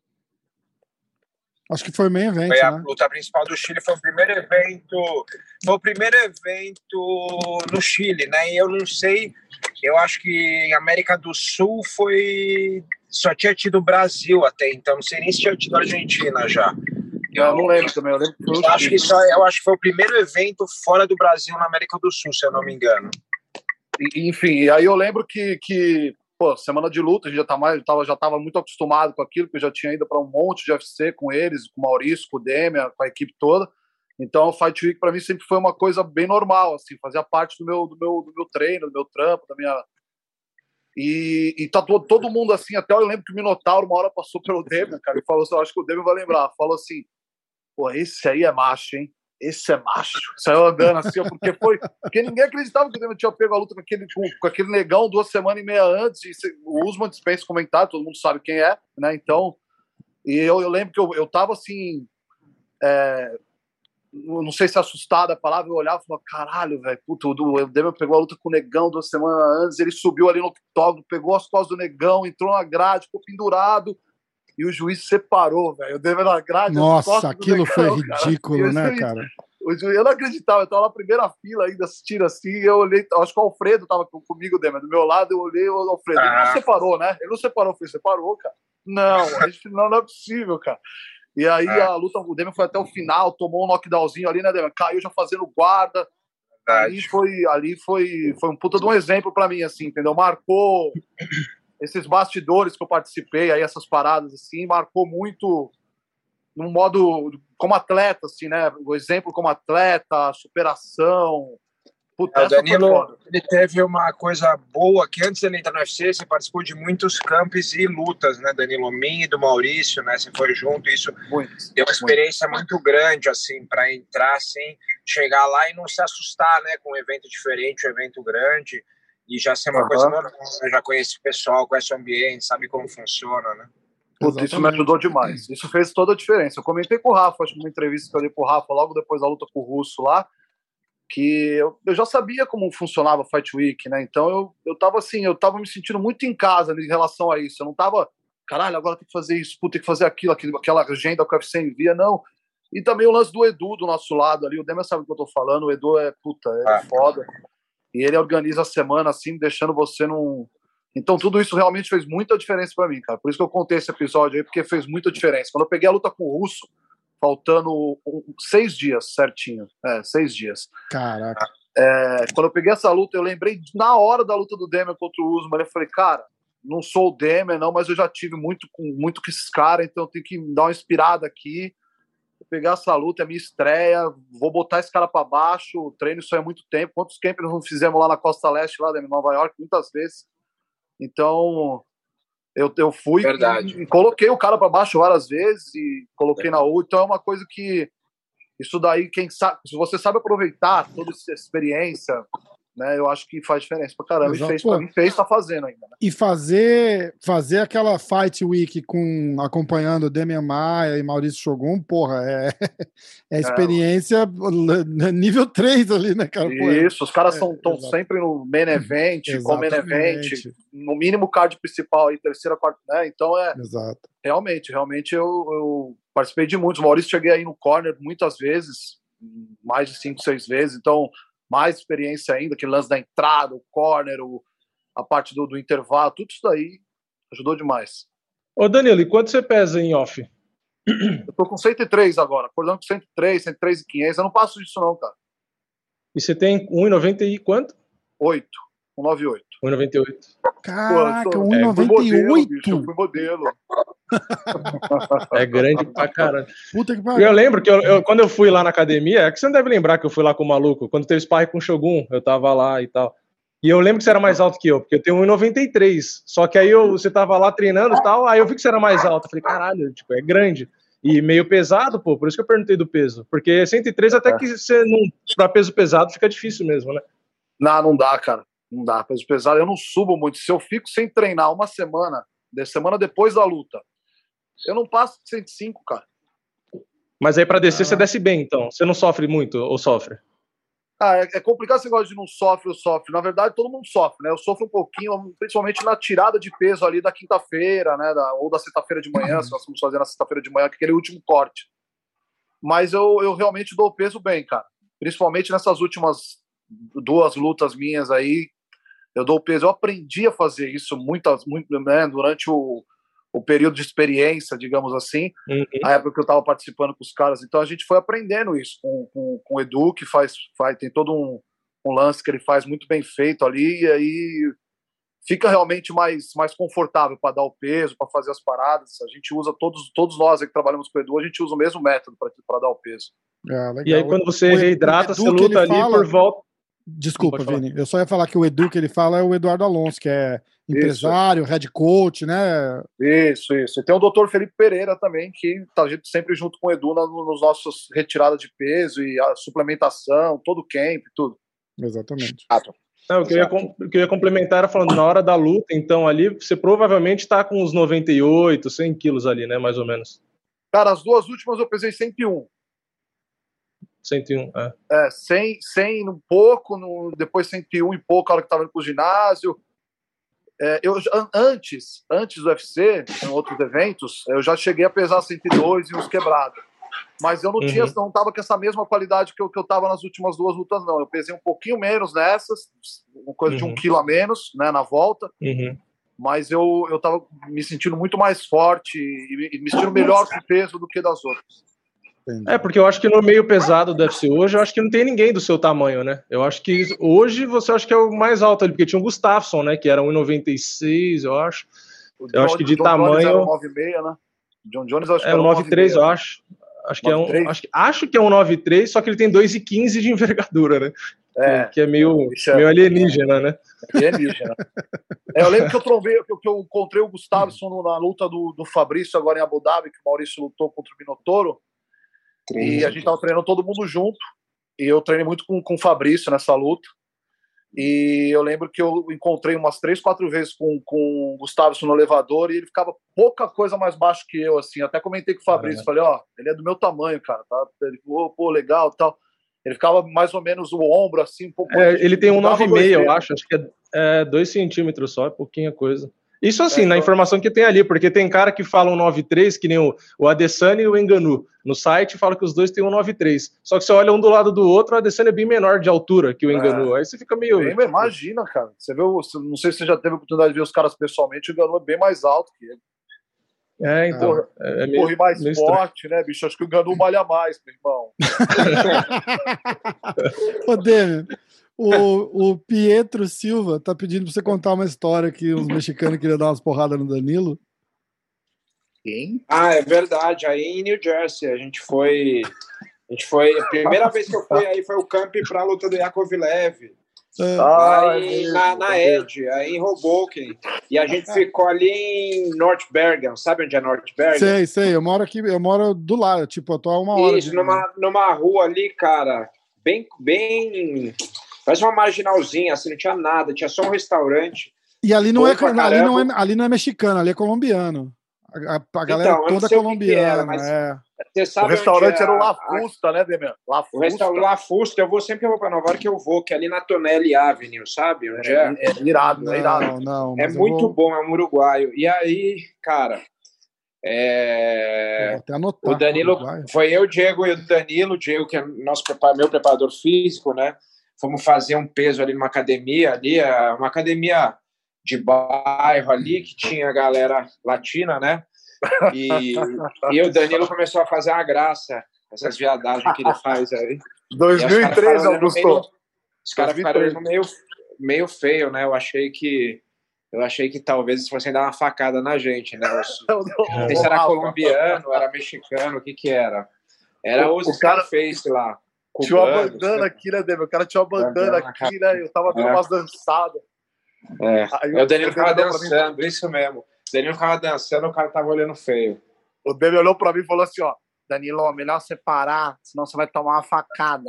Acho que foi o main event, foi a né? luta principal do Chile, foi o primeiro evento, foi o primeiro evento no Chile, né, e eu não sei, eu acho que em América do Sul foi... Só tinha tido o Brasil até então, não sei nem se tinha tido a Argentina já. Eu, eu não lembro também, eu lembro que foi eu acho que só, eu acho que foi o primeiro evento fora do Brasil na América do Sul, se eu não me engano. E, enfim, e aí eu lembro que, que pô, semana de luta, a gente já, tá mais, tava, já tava muito acostumado com aquilo, porque eu já tinha ido para um monte de U F C com eles, com o Maurício, com o Demian, com a equipe toda. Então, o Fight Week para mim sempre foi uma coisa bem normal, assim, fazia parte do meu, do meu, do meu treino, do meu trampo, da minha... E, e tá todo, todo mundo assim, até eu lembro que o Minotauro uma hora passou pelo Demian, cara, e falou assim, eu acho que o Demian vai lembrar, falou assim, pô, esse aí é macho, hein? Esse é macho. Saiu andando assim, porque foi, porque ninguém acreditava que o Demian tinha pego a luta com aquele, com, com aquele negão duas semanas e meia antes, e o Usman dispensa comentário, todo mundo sabe quem é, né, então, e eu, eu lembro que eu, eu tava assim, é, não sei se assustada a palavra, eu olhava e falava, caralho, velho, puto, o Demian pegou a luta com o Negão duas semanas antes, ele subiu ali no octógono, pegou as costas do Negão, entrou na grade, ficou pendurado, e o juiz separou, velho, o Demian na grade. Nossa, aquilo Negão, foi ridículo, cara. Né, cara? O juiz, eu não acreditava, eu tava na primeira fila ainda assistindo assim, e eu olhei, acho que o Alfredo tava comigo, Demian, do meu lado, eu olhei o Alfredo, ah. Ele não separou, né? Ele não separou, eu falei, separou, cara? Não, a gente, não, não é possível, cara. E aí é. a luta, o Demian foi até o final, tomou um knockdownzinho ali, né, Demian? Caiu já fazendo guarda. Verdade. Ali foi, ali foi, foi um puta de um exemplo pra mim, assim, entendeu? Marcou esses bastidores que eu participei, aí essas paradas, assim, marcou muito num modo como atleta, assim, né? O exemplo como atleta, superação. Puta, o Danilo, ele teve uma coisa boa, que antes de ele entrar no U F C, você participou de muitos campos e lutas, né, Danilo? Minha e do Maurício, né? Você foi junto, isso muito, deu uma experiência muito, muito grande, assim, para entrar, assim, chegar lá e não se assustar, né, com um evento diferente, um evento grande, e já ser uma uhum. coisa normal, né? Já conhece o pessoal, conhece o ambiente, sabe como funciona, né? Puta, isso me ajudou demais. Isso fez toda a diferença. Eu comentei com o Rafa, acho que numa entrevista que eu dei pro Rafa logo depois da luta com o Russo lá, que eu, eu já sabia como funcionava a Fight Week, né? Então eu, eu tava assim, eu tava me sentindo muito em casa em relação a isso. Eu não tava, caralho, agora tem que fazer isso, puta, tem que fazer aquilo, aquilo aquela agenda que o U F C envia, não. E também o lance do Edu do nosso lado ali, o Demian sabe o que eu tô falando, o Edu é, puta, é ah. foda. E ele organiza a semana assim, deixando você num... Então tudo isso realmente fez muita diferença pra mim, cara. Por isso que eu contei esse episódio aí, porque fez muita diferença. Quando eu peguei a luta com o Russo, faltando um, seis dias certinho. É, seis dias. Caraca. É, quando eu peguei essa luta, eu lembrei na hora da luta do Demian contra o Usman. Eu falei, cara, não sou o Demian, não, mas eu já tive muito com muito com esses caras, então eu tenho que dar uma inspirada aqui. Vou pegar essa luta, é minha estreia, vou botar esse cara pra baixo. O treino isso é muito tempo. Quantos campos nós não fizemos lá na Costa Leste, lá em Nova York? Muitas vezes. Então. Eu, eu fui e, e coloquei o cara para baixo várias vezes e coloquei na U. Então é uma coisa que isso daí, quem sabe, se você sabe aproveitar toda essa experiência, né, eu acho que faz diferença pra caramba. Exato. E fez pra mim, fez, tá fazendo ainda. Né? E fazer, fazer aquela Fight Week com, acompanhando Demian Maia e Maurício Shogun, porra, é, é experiência é. nível três ali, né, cara? Isso, os caras estão é, sempre no main event, com main event, no mínimo card principal aí, terceira, quarta, né? Então é. Exato. Realmente, realmente eu, eu participei de muitos. Maurício, cheguei aí no corner muitas vezes, mais de cinco, seis vezes, então. Mais experiência ainda, aquele lance da entrada, o corner, o, a parte do, do intervalo, tudo isso daí ajudou demais. Ô Danilo, e quanto você pesa em off? Eu tô com cento e três agora, acordando com cento e três, cento e três e quinhentos, eu não passo disso não, cara. E você tem um e noventa e quanto? oito, um noventa e oito. um e noventa e oito. Caraca, Pô, um e noventa e oito? É, eu fui modelo. É grande pra caralho. Puta que pariu. Eu lembro que eu, eu, quando eu fui lá na academia, é que você não deve lembrar que eu fui lá com o maluco, quando teve sparring com o Shogun, eu tava lá e tal. E eu lembro que você era mais alto que eu, porque eu tenho um e noventa e três. Só que aí eu, você tava lá treinando e tal, aí eu vi que você era mais alto. Eu falei, caralho, tipo, é grande. E meio pesado, pô, por isso que eu perguntei do peso. Porque cento e três até que você não, pra peso pesado fica difícil mesmo, né? Não, não dá, cara. Não dá. Peso pesado, eu não subo muito. Se eu fico sem treinar uma semana, de semana depois da luta, eu não passo de cento e cinco, cara. Mas aí pra descer ah. você desce bem, então. Você não sofre muito, ou sofre? Ah, é, é complicado esse negócio de não sofre ou sofre. Na verdade, todo mundo sofre, né? Eu sofro um pouquinho, principalmente na tirada de peso ali da quinta-feira, né? Da, ou da sexta-feira de manhã, se nós vamos fazer na sexta-feira de manhã, aquele último corte. Mas eu, eu realmente dou o peso bem, cara. Principalmente nessas últimas duas lutas minhas aí, eu dou o peso. Eu aprendi a fazer isso muitas, muito, né? Durante o o período de experiência, digamos assim, uhum. a época que eu estava participando com os caras. Então a gente foi aprendendo isso com, com, com o Edu, que faz, faz tem todo um, um lance que ele faz muito bem feito ali, e aí fica realmente mais, mais confortável para dar o peso, para fazer as paradas. A gente usa, todos, todos nós que trabalhamos com o Edu, a gente usa o mesmo método para dar o peso. É, e aí quando você o, reidrata, o você luta ali fala... por volta... Desculpa, Vini, eu só ia falar que o Edu que ele fala é o Eduardo Alonso, que é empresário, isso. head coach, né? Isso, isso. E tem o doutor Felipe Pereira também, que tá sempre junto com o Edu nos nossos retiradas de peso e a suplementação, todo o camp, tudo. Exatamente. Ah, Não, o, que eu ia, o que eu ia complementar era falando, na hora da luta, então ali, você provavelmente tá com uns noventa e oito, cem quilos ali, né, mais ou menos. Cara, as duas últimas eu pesei cento e um. cento e um, é. É, cem, cem um pouco, no, depois cento e um e pouco, a hora que tava indo pro ginásio. É, eu, antes, antes do U F C, em outros eventos, eu já cheguei a pesar cento e dois e uns quebrados. Mas eu não, uhum. tinha, não tava com essa mesma qualidade que eu, que eu tava nas últimas duas lutas, não. Eu pesei um pouquinho menos nessas, uma coisa uhum. de um quilo a menos, né, na volta. Uhum. Mas eu, eu tava me sentindo muito mais forte e, e me sentindo melhor com o peso do que das outras. É, porque eu acho que no meio pesado do U F C hoje, eu acho que não tem ninguém do seu tamanho, né? Eu acho que hoje você acha que é o mais alto ali, porque tinha o Gustafsson, né? Que era um e noventa e seis, eu acho. O eu John, acho que de John tamanho... Jones era um nove e meio, né? John Jones acho que é era um nove e três, eu acho. Acho que, é um, acho, que, acho que é um nove e três, só que ele tem dois e quinze de envergadura, né? É, que é meio, é meio alienígena, né? Alienígena. É, eu lembro que eu trovei, que eu encontrei o Gustafsson na luta do, do Fabrício agora em Abu Dhabi, que o Maurício lutou contra o Minotouro. E a gente tava treinando todo mundo junto. E eu treinei muito com, com o Fabrício nessa luta. E eu lembro que eu encontrei umas três, quatro vezes com, com o Gustafsson no elevador e ele ficava pouca coisa mais baixo que eu, assim. Até comentei com o Fabrício, falei, ó, ele é do meu tamanho, cara, tá? Ele falou, pô, legal, tal. Ele ficava mais ou menos o ombro, assim, um pouco... É, ele tem um nove e meio, eu acho. Acho que é, é dois centímetros só, é pouquinha coisa. Isso assim, é, na então... informação que tem ali, porque tem cara que fala um nove e três, que nem o, o Adesanya e o Ngannou. No site fala que os dois têm um nove e três. Só que você olha um do lado do outro, o Adesanya é bem menor de altura que o Ngannou. É. Aí você fica meio... Bem, imagina, cara. Você vê, não sei se você já teve a oportunidade de ver os caras pessoalmente, o Ngannou é bem mais alto que ele. É, então... Corre, é meio, corre mais meio forte, estranho, né, bicho? Acho que o Ngannou malha mais, meu irmão. Ô, Demian, o, o Pietro Silva tá pedindo pra você contar uma história que os mexicanos queriam dar umas porradas no Danilo. Quem? Ah, é verdade. Aí em New Jersey, a gente foi... A gente foi... A primeira vez que eu fui aí foi o camp pra luta do Yakovlev. aí na, na Ed, aí em Hoboken. E a gente ficou ali em North Bergen. Sabe onde é North Bergen? Sei, sei. Eu moro aqui, eu moro do lado. Tipo, eu tô a uma hora. Isso, de... numa, numa rua ali, cara, bem, bem... Parece uma marginalzinha, assim, não tinha nada. Tinha só um restaurante. E ali não, é, ali não, é, ali não é mexicano, ali é colombiano. A, a, a galera então, toda colombiana. Era, mas é. Você sabe o restaurante é era o La Fusta, a... né, Demian? La Fusta. O restaurante La Fusta, eu vou sempre que eu vou para Nova York, eu vou, que é ali na Tonelli Avenue, sabe? Onde é, é, é irado, não, é irado. Não, é muito vou... bom, é um uruguaio. E aí, cara, é... até anotar, o Danilo, foi eu, o Diego e o Danilo, o Diego, que é nosso, meu preparador físico, né? Fomos fazer um peso ali numa academia, ali, uma academia de bairro ali, que tinha galera latina, né? E, e o Danilo começou a fazer uma graça, essas viadagens que ele faz aí. dois mil e três, Augusto. Meio, os caras ficaram olhando meio, meio feio, né? Eu achei que eu achei que talvez eles fossem dar uma facada na gente, né? Eu, não sei se era colombiano, era mexicano, o que que era? Era o, o cara fez lá. Tinha uma bandana aqui, né, Demi? O cara tinha uma bandana aqui, né? Eu tava dando é. umas dançadas. É, aí o Danilo ficava dançando, isso mesmo. O Danilo ficava dançando, o cara tava olhando feio. O Demi olhou pra mim e falou assim, ó, Danilo, melhor você parar, senão você vai tomar uma facada.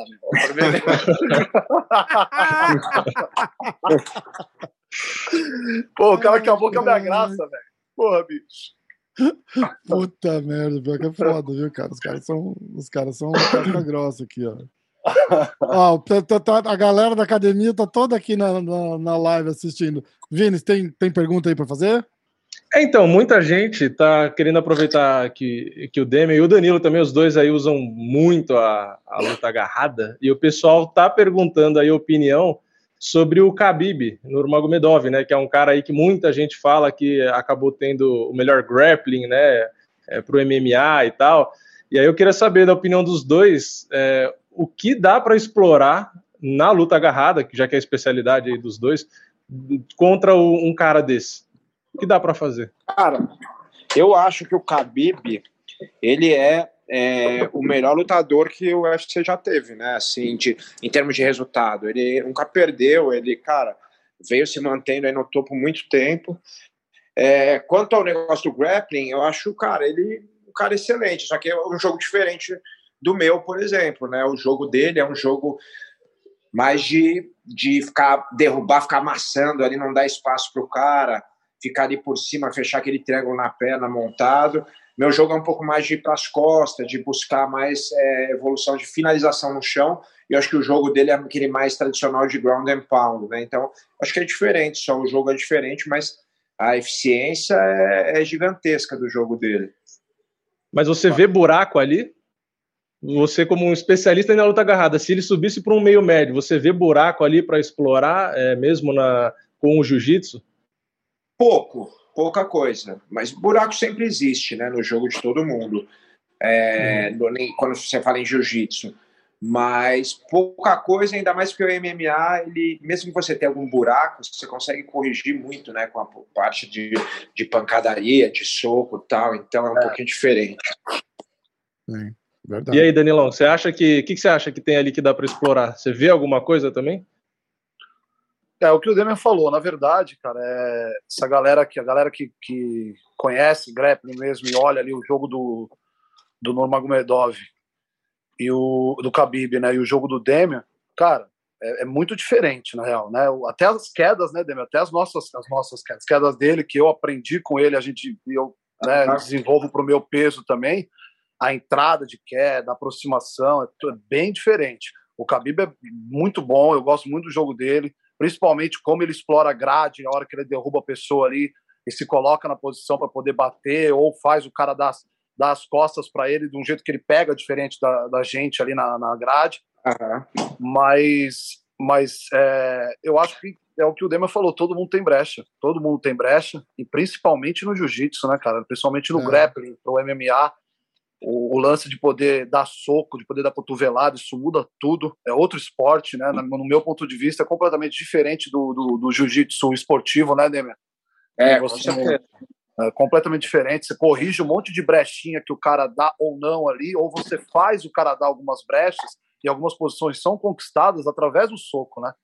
Pô, o cara acabou com a minha graça, velho. Porra, bicho. Puta merda, pior que é foda, viu, cara? Os caras são, os caras são casca grossa aqui, ó. Ó, a galera da academia tá toda aqui na, na, na live assistindo. Vini, tem, tem pergunta aí para fazer? É, então, muita gente tá querendo aproveitar que, que o Demian e o Danilo também, os dois aí usam muito a, a luta agarrada, e o pessoal tá perguntando aí a opinião sobre o Khabib Nurmagomedov, né, que é um cara aí que muita gente fala que acabou tendo o melhor grappling, né, é, pro M M A e tal. E aí eu queria saber da opinião dos dois, é, o que dá para explorar na luta agarrada, que já que é a especialidade aí dos dois, contra o, um cara desse. O que dá para fazer? Cara, eu acho que o Khabib, ele é, é o melhor lutador que o U F C já teve, né? Assim, de, em termos de resultado. Ele nunca perdeu, ele, cara, veio se mantendo aí no topo muito tempo. É, quanto ao negócio do grappling, eu acho, cara, ele um cara excelente, só que é um jogo diferente do meu, por exemplo, né? O jogo dele é um jogo mais de, de ficar, derrubar, ficar amassando ali, não dar espaço pro cara, ficar ali por cima, fechar aquele triângulo na perna montado. Meu jogo é um pouco mais de ir para as costas, de buscar mais é, evolução de finalização no chão, e eu acho que o jogo dele é aquele mais tradicional de ground and pound, né? Então, acho que é diferente, só o jogo é diferente, mas a eficiência é, é gigantesca do jogo dele. Mas você vê buraco ali? Você, como um especialista na luta agarrada, se ele subisse para um meio médio, você vê buraco ali para explorar, é, mesmo na, com o jiu-jitsu? Pouco, pouca coisa. Mas buraco sempre existe, né, no jogo de todo mundo. É, uhum. no, quando você fala em jiu-jitsu. Mas pouca coisa, ainda mais porque o M M A, ele, mesmo que você tenha algum buraco, você consegue corrigir muito, né, com a parte de, de pancadaria, de soco e tal. Então é um é. pouquinho diferente. Sim. Verdade. E aí, Danilão, você acha que. O que, que você acha que tem ali que dá para explorar? Você vê alguma coisa também? É o que o Demian falou, na verdade, cara, é essa galera aqui, a galera que, que conhece grappling mesmo e olha ali o jogo do, do Nurmagomedov e o do Khabib, né, e o jogo do Demian, cara, é, é muito diferente, na real, né? Até as quedas, né, Demian, até as nossas, as nossas quedas, as quedas dele, que eu aprendi com ele, a gente, eu né, uhum. desenvolvo pro meu peso também. A entrada de queda, a aproximação, é bem diferente. O Khabib é muito bom, eu gosto muito do jogo dele, principalmente como ele explora a grade, a hora que ele derruba a pessoa ali e se coloca na posição para poder bater, ou faz o cara dar, dar as costas para ele de um jeito que ele pega diferente da, da gente ali na, na grade. Uhum. Mas, mas é, eu acho que é o que o Demian falou, todo mundo tem brecha, todo mundo tem brecha, e principalmente no jiu-jitsu, né, cara? Principalmente no é. grappling, pro M M A. O, o lance de poder dar soco, de poder dar cotovelada, isso muda tudo, é outro esporte, né? No meu ponto de vista, é completamente diferente do, do, do jiu-jitsu esportivo, né, Demian? É, você, é, é completamente diferente, você corrige um monte de brechinha que o cara dá ou não ali, ou você faz o cara dar algumas brechas, e algumas posições são conquistadas através do soco, né?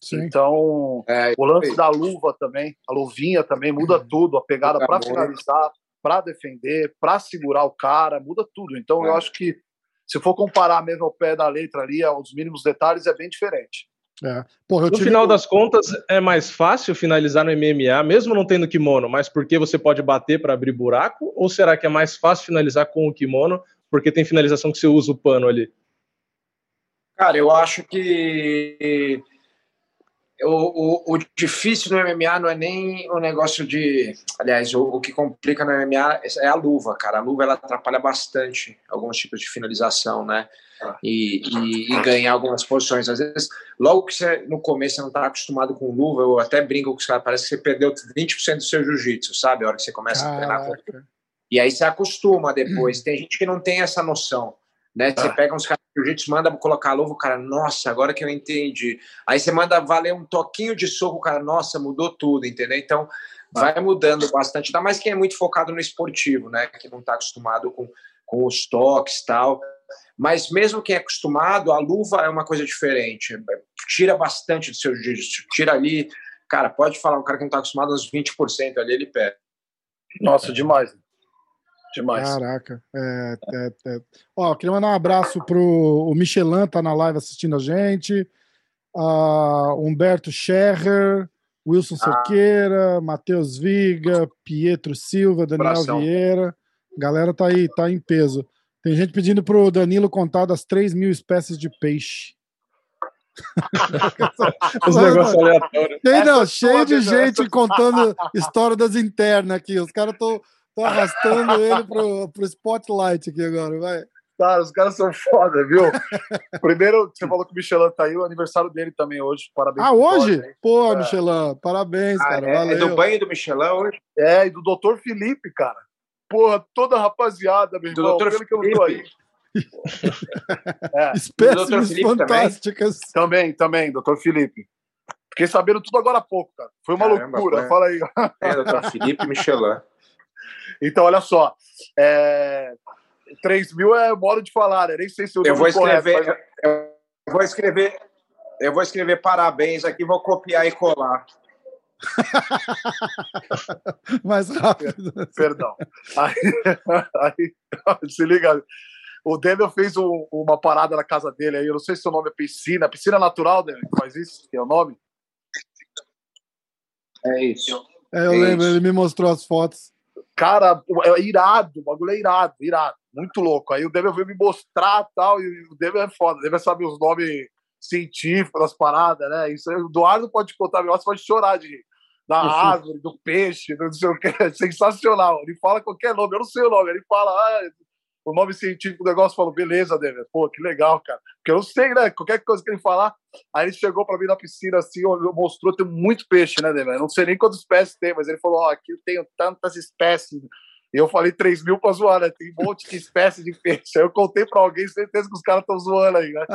Sim. Então, É, o lance sim. da luva também, a luvinha também muda tudo, a pegada Muda para muito. finalizar, para defender, para segurar o cara, muda tudo. Então, É. eu acho que se for comparar mesmo ao pé da letra ali, aos mínimos detalhes, é bem diferente. É. Porra, eu No tive... final das contas, é mais fácil finalizar no M M A, mesmo não tendo kimono, mas porque você pode bater para abrir buraco? Ou será que é mais fácil finalizar com o kimono, porque tem finalização que você usa o pano ali? Cara, eu acho que o, o, o difícil no M M A não é nem o negócio de... Aliás, o, o que complica no M M A é a luva, cara. A luva, ela atrapalha bastante alguns tipos de finalização, né? E, e, e ganhar algumas posições. Às vezes, logo que você, no começo, você não está acostumado com luva, eu até brinco com os caras, parece que você perdeu vinte por cento do seu jiu-jitsu, sabe? A hora que você começa Caraca. a treinar com... E aí você acostuma depois. Tem gente que não tem essa noção, né? Você pega uns caras de jiu-jitsu, manda colocar a luva, o cara, nossa, agora que eu entendi. Aí você manda valer um toquinho de soco, o cara, nossa, mudou tudo, entendeu? Então, vai mudando bastante. Ainda mais quem é muito focado no esportivo, né? Que não está acostumado com, com os toques e tal. Mas mesmo quem é acostumado, a luva é uma coisa diferente. Tira bastante do seu jiu-jitsu. Tira ali... Cara, pode falar, um cara que não está acostumado, uns vinte por cento ali, ele perde. Nossa, demais. Demais. Caraca. É, é, é. Ó, queria mandar um abraço pro o Michelin, tá na live assistindo a gente. Uh, Humberto Scherrer, Wilson ah. Cerqueira, Matheus Viga, Pietro Silva, Daniel Abração. Vieira. Galera tá aí, tá em peso. Tem gente pedindo pro Danilo contar das três mil espécies de peixe. Os negócios aleatórios. Tem, não, cheio de gente contando história das internas aqui. Os caras estão arrastando ele pro, pro spotlight aqui agora, vai. Cara, os caras são foda, viu? Primeiro, você falou que o Michelin tá aí, o aniversário dele também hoje. Parabéns. Ah, hoje? Nós, Pô, é. Michelin, parabéns, ah, cara. É, valeu. é do banho do Michelin hoje? É, e do doutor Felipe, cara. Porra, toda a rapaziada, meu irmão. Do doutor que eu não tô aí. É. Espécimes fantásticas. Também, também, doutor Felipe. Fiquei sabendo tudo agora há pouco, cara. Foi uma Caramba, loucura, foi. Fala aí. É, doutor Felipe Michelin. Então, olha só. É... três mil é modo de falar, né? Nem sei se eu, eu vou escrever. Correto, mas... Eu vou escrever. Eu vou escrever parabéns aqui, vou copiar e colar. Mais rápido. Perdão. Aí, aí, se liga. O Daniel fez um, uma parada na casa dele aí. Eu não sei se o nome é piscina. Piscina natural, Daniel, que faz isso? Que é o nome? É isso. É, eu é lembro, isso. Ele me mostrou as fotos. Cara, é irado, o bagulho é irado, irado. Muito louco. Aí o Daniel veio me mostrar e tal. E o Daniel é foda. O Daniel sabe os nomes científicos das paradas, né? Isso aí, o Eduardo pode contar, você pode chorar de rir. Da árvore, do peixe, do não sei o que. É sensacional. Ele fala qualquer nome, eu não sei o nome. Ele fala, ah, o nome científico do negócio, eu falo, beleza, David. Pô, que legal, cara. Porque eu não sei, né? Qualquer coisa que ele falar. Aí ele chegou pra mim na piscina assim, mostrou, tem muito peixe, né, David? Eu não sei nem quantas espécies tem, mas ele falou, ó, oh, aqui eu tenho tantas espécies. E eu falei três mil pra zoar, né? Tem um monte de espécie de peixe. Aí eu contei pra alguém, certeza que os caras estão zoando aí, né?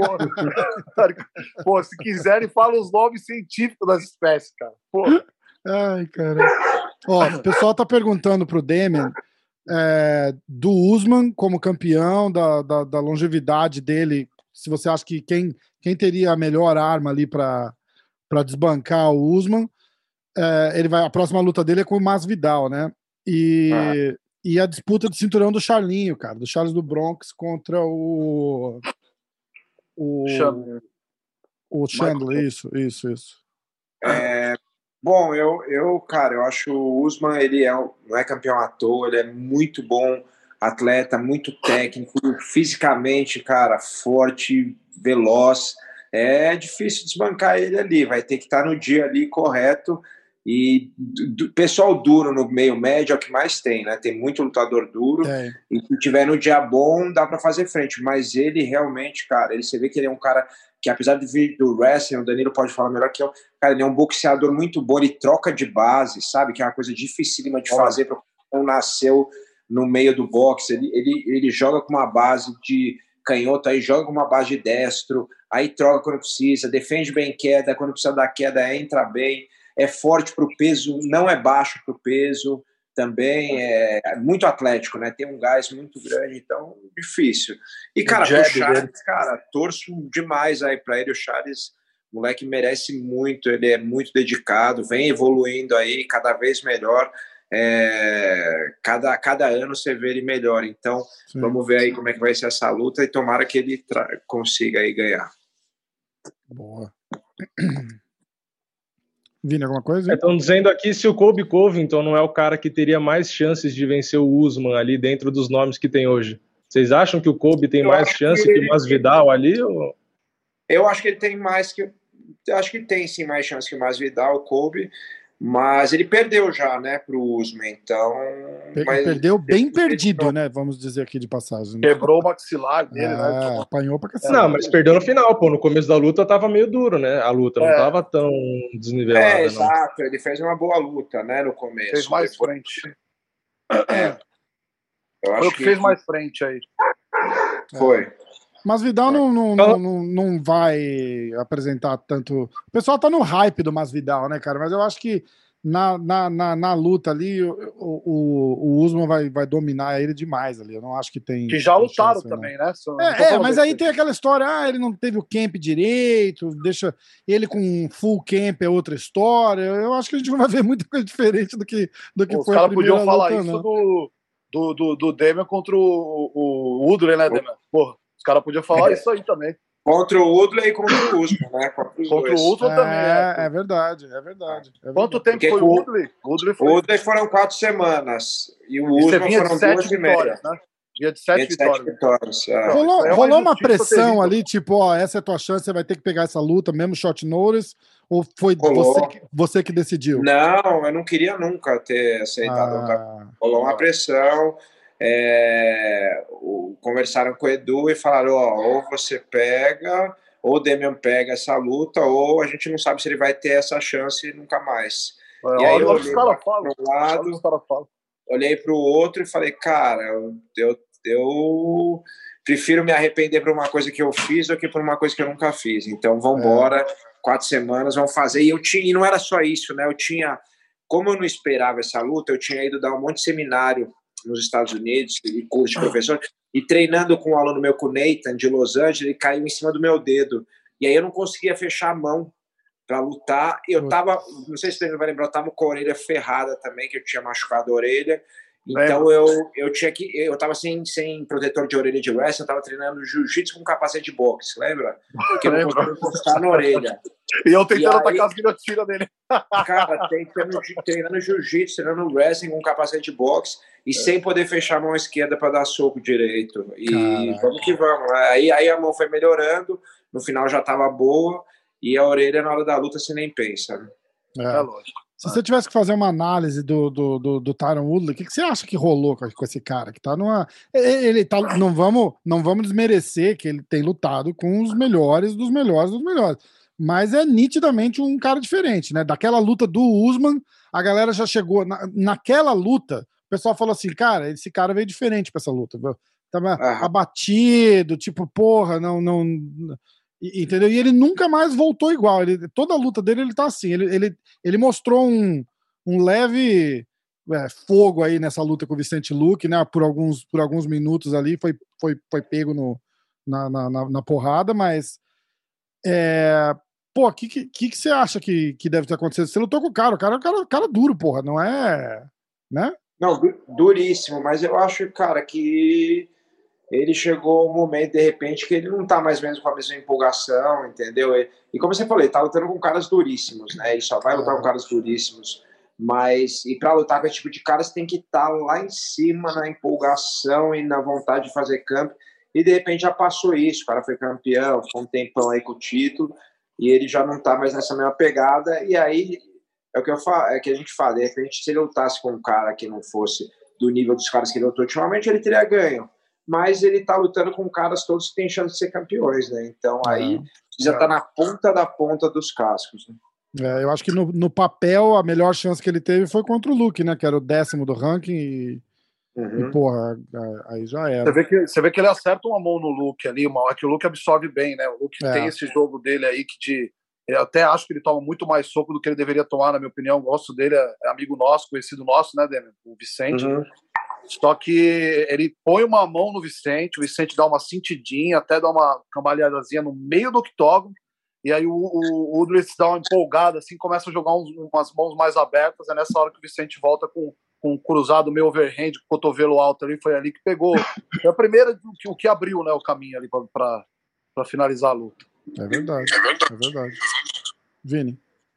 Pô, pô, se quiserem, fala os nomes científicos das espécies, cara. Pô. Ai, cara. Ó, o pessoal tá perguntando pro Demian é, do Usman como campeão, da, da, da longevidade dele. Se você acha que quem, quem teria a melhor arma ali pra, pra desbancar o Usman. É, ele vai, a próxima luta dele é com o Masvidal, né? E, ah. e a disputa de cinturão do Charlinho, cara, do Charles do Bronx contra o o Chandler, o Chandler isso, isso, isso. É, bom, eu, eu, cara, eu acho o Usman, ele é, não é campeão à toa, ele é muito bom atleta, muito técnico, fisicamente, cara, forte, veloz. É difícil desbancar ele ali, vai ter que estar no dia ali correto. E do, pessoal duro no meio médio é o que mais tem, né? Tem muito lutador duro. É. E se tiver no dia bom, dá pra fazer frente. Mas ele realmente, cara, ele, você vê que ele é um cara que, apesar de vir do wrestling, o Danilo pode falar melhor que eu, cara, ele é um boxeador muito bom, ele troca de base, sabe? Que é uma coisa dificílima de fazer pra quem não nasceu no meio do boxe. Ele, ele, ele joga com uma base de canhoto, aí joga com uma base de destro, aí troca quando precisa, defende bem queda, quando precisa dar queda, entra bem. É forte para o peso, não é baixo para o peso, também é muito atlético, né? Tem um gás muito grande, então difícil. E, cara, o Charles, cara, torço demais aí para ele. O Charles, O moleque merece muito, ele é muito dedicado, vem evoluindo aí, cada vez melhor. É, cada, cada ano você vê ele melhor. Então, sim, vamos ver aí como é que vai ser essa luta e tomara que ele consiga aí ganhar. Boa. Vini, alguma coisa? Estão dizendo aqui se o Colby Covington não é o cara que teria mais chances de vencer o Usman ali dentro dos nomes que tem hoje. Vocês acham que o Colby tem eu mais chance que, que o Masvidal ali? Ou... Eu acho que ele tem mais que... Eu acho que tem sim mais chance que o Masvidal, o Colby, mas ele perdeu já, né, pro Usman, então... Per mas... Perdeu bem perdido, né, vamos dizer aqui de passagem. Quebrou o maxilar dele, é, né? Apanhou pra cacete. Não, mas perdeu no final, pô, no começo da luta tava meio duro, né, a luta, não é. tava tão desnivelada. É, não. exato, ele fez uma boa luta, né, no começo. Fez mais depois... frente. É. Eu acho Foi o que, que fez mais frente aí. Foi. Mas Vidal é. não, não, não, não, não vai apresentar tanto... O pessoal tá no hype do Masvidal, né, cara? Mas eu acho que na, na, na, na luta ali, o, o, o Usman vai, vai dominar ele demais ali. Eu não acho que tem... Que já tem lutaram chance, também, não. né? Só, é, é mas aí tem aquela história, ah, ele não teve o camp direito, deixa ele com full camp é outra história. Eu acho que a gente não vai ver muita coisa diferente do que, do que Os foi a primeira luta. Os caras podiam falar não. isso do, do, do, do Demian contra o, o Woodley, né, Demian? Porra. Os caras podiam falar é. isso aí também. Contra o Woodley e contra o Usman, né? Contra, contra o Usman é, também. É, é verdade, é verdade. É Quanto verdade. tempo foi o Woodley? O Woodley, foi... Woodley foram quatro semanas. E o e Usman foram sete duas vitórias, e meia. né? Dia de sete de vitórias. Sete vitórias é. Rolou, é rolou uma pressão terrível. ali, tipo, ó, essa é a tua chance, você vai ter que pegar essa luta, mesmo short notice, ou foi você que, você que decidiu? Não, eu não queria nunca ter aceitado. Ah, rolou uma pressão. É, o, conversaram com o Edu e falaram, ó, ou você pega, ou o Demian pega essa luta, ou a gente não sabe se ele vai ter essa chance nunca mais. É, e aí olha eu olhei para um lado, olhei para o outro e falei, cara, eu, eu, eu prefiro me arrepender por uma coisa que eu fiz do que por uma coisa que eu nunca fiz. Então vamos embora, é. quatro semanas, vamos fazer. E, eu tinha, e não era só isso, né? Eu tinha, como eu não esperava essa luta, eu tinha ido dar um monte de seminário nos Estados Unidos, e curso de professor, e treinando com um aluno meu, com o Nathan, de Los Angeles, ele caiu em cima do meu dedo. E aí eu não conseguia fechar a mão para lutar. Eu tava, não sei se você vai lembrar, eu tava com a orelha ferrada também, que eu tinha machucado a orelha. Então eu, eu tinha que. Eu tava sem, sem protetor de orelha de wrestling, eu tava treinando jiu-jitsu com capacete de boxe, lembra? Porque eu não conseguia encostar na orelha. E eu tentando atacar as guilhotinas dele. Cara, treinando, treinando jiu-jitsu, treinando wrestling com capacete de boxe e é. sem poder fechar a mão esquerda para dar soco direito. E Caraca. vamos que vamos. Aí, aí a mão foi melhorando, no final já tava boa, e a orelha na hora da luta você nem pensa. Né? É, é lógico. Se você tivesse que fazer uma análise do, do, do, do Tyron Woodley, o que, que você acha que rolou com, com esse cara? Que tá numa. Ele tá. Não vamos, não vamos desmerecer que ele tem lutado com os melhores dos melhores dos melhores. Mas é nitidamente um cara diferente, né? Daquela luta do Usman, a galera já chegou. Na, naquela luta, o pessoal falou assim: cara, esse cara veio diferente pra essa luta. Viu? Tava ah. abatido, tipo, porra, não. não entendeu? E ele nunca mais voltou igual. Ele, toda a luta dele, ele tá assim. Ele, ele, ele mostrou um, um leve é, fogo aí nessa luta com o Vicente Luque, né? Por alguns, por alguns minutos ali, foi, foi, foi pego no, na, na, na porrada, mas. É, pô, o que, que, que você acha que, que deve ter acontecido? Você lutou com o cara, o cara é um cara, cara duro, porra, não é. Né? Não, duríssimo, mas eu acho, cara, que. Ele chegou um momento, de repente, que ele não tá mais mesmo com a mesma empolgação, entendeu? E como você falou, ele tá lutando com caras duríssimos, né? Ele só vai lutar com caras duríssimos. Mas, e pra lutar com esse tipo de cara, você tem que estar tá lá em cima na empolgação e na vontade de fazer campo. E, de repente, já passou isso. O cara foi campeão, ficou um tempão aí com o título, e ele já não tá mais nessa mesma pegada. E aí, é o que, eu falo, é que a gente fala, de repente, se ele lutasse com um cara que não fosse do nível dos caras que ele lutou ultimamente, ele teria ganho. Mas ele tá lutando com caras todos que têm chance de ser campeões, né? Então aí uhum. já tá na ponta da ponta dos cascos. Né? É, eu acho que no, no papel a melhor chance que ele teve foi contra o Luke, né? Que era o décimo do ranking e, uhum. e porra, aí já era. Você vê, que, você vê que ele acerta uma mão no Luke ali, uma, é que o Luke absorve bem, né? O Luke é. tem esse jogo dele aí que de... Eu até acho que ele toma muito mais soco do que ele deveria tomar, na minha opinião. Eu gosto dele, é amigo nosso, conhecido nosso, né, Demian? O Vicente. Uhum. Só que ele põe uma mão no Vicente, o Vicente dá uma cintidinha, até dá uma cambaleadazinha no meio do octógono, e aí o, o, o Udrich dá uma empolgada, assim, começa a jogar uns, umas mãos mais abertas, é nessa hora que o Vicente volta com, com um cruzado meio overhand, com o cotovelo alto ali, foi ali que pegou. Foi a primeira que, o que abriu, né, o caminho ali para finalizar a luta. É verdade, é verdade. Vini.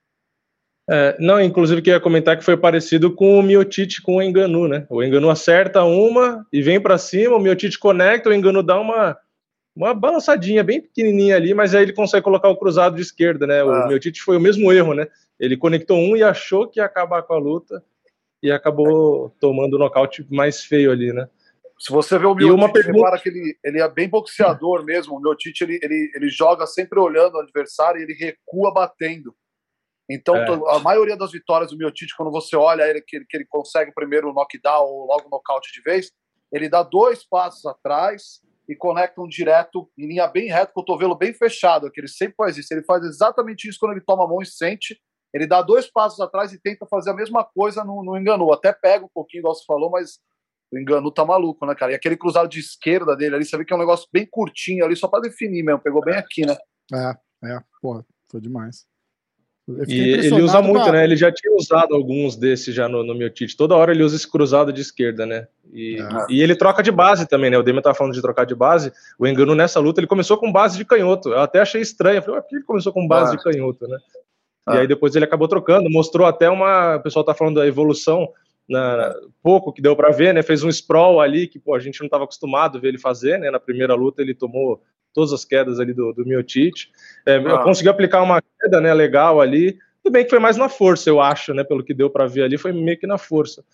É, não, inclusive que eu ia comentar que foi parecido com o Miocic com o Ngannou, né? O Ngannou acerta uma e vem para cima, o Miocic conecta, o Ngannou dá uma, uma balançadinha bem pequenininha ali, mas aí ele consegue colocar o cruzado de esquerda, né? O Ah. Miocic foi o mesmo erro, né? Ele conectou um e achou que ia acabar com a luta e acabou tomando o nocaute mais feio ali, né? Se você vê o E uma Miocic, pergunta- repara que ele, ele é bem boxeador mesmo. O Miocic, ele, ele, ele joga sempre olhando o adversário e ele recua batendo. Então, É. to- a maioria das vitórias do Miocic, quando você olha ele que, ele, que ele consegue primeiro o knockdown ou logo o nocaute de vez, ele dá dois passos atrás e conecta um direto em linha bem reta, cotovelo bem fechado, que ele sempre faz isso. Ele faz exatamente isso quando ele toma a mão e sente. Ele dá dois passos atrás e tenta fazer a mesma coisa no, no Ngannou. Até pega um pouquinho, igual você falou, mas o Ngannou tá maluco, né, cara? E aquele cruzado de esquerda dele ali, você vê que é um negócio bem curtinho ali, só pra definir mesmo. Pegou bem aqui, né? É, é, pô, foi demais. Eu fiquei E ele impressionado usa muito, com a- né? Ele já tinha usado alguns desses já no, no Miocic. Toda hora ele usa esse cruzado de esquerda, né? E, É. e ele troca de base também, né? O Demian tava falando de trocar de base. O Ngannou nessa luta, ele começou com base de canhoto. Eu até achei estranho. Eu falei, mas por que ele começou com base Ah. de canhoto, né? Ah. E aí depois ele acabou trocando. Mostrou até uma... O pessoal tá falando da evolução, na, pouco que deu pra ver, né? Fez um sprawl ali que, pô, a gente não tava acostumado a ver ele fazer, né? Na primeira luta ele tomou todas as quedas ali do, do Miocic. É, Ah. Conseguiu aplicar uma queda, né? Legal ali. Tudo bem que foi mais na força, eu acho, né? Pelo que deu pra ver ali, foi meio que na força.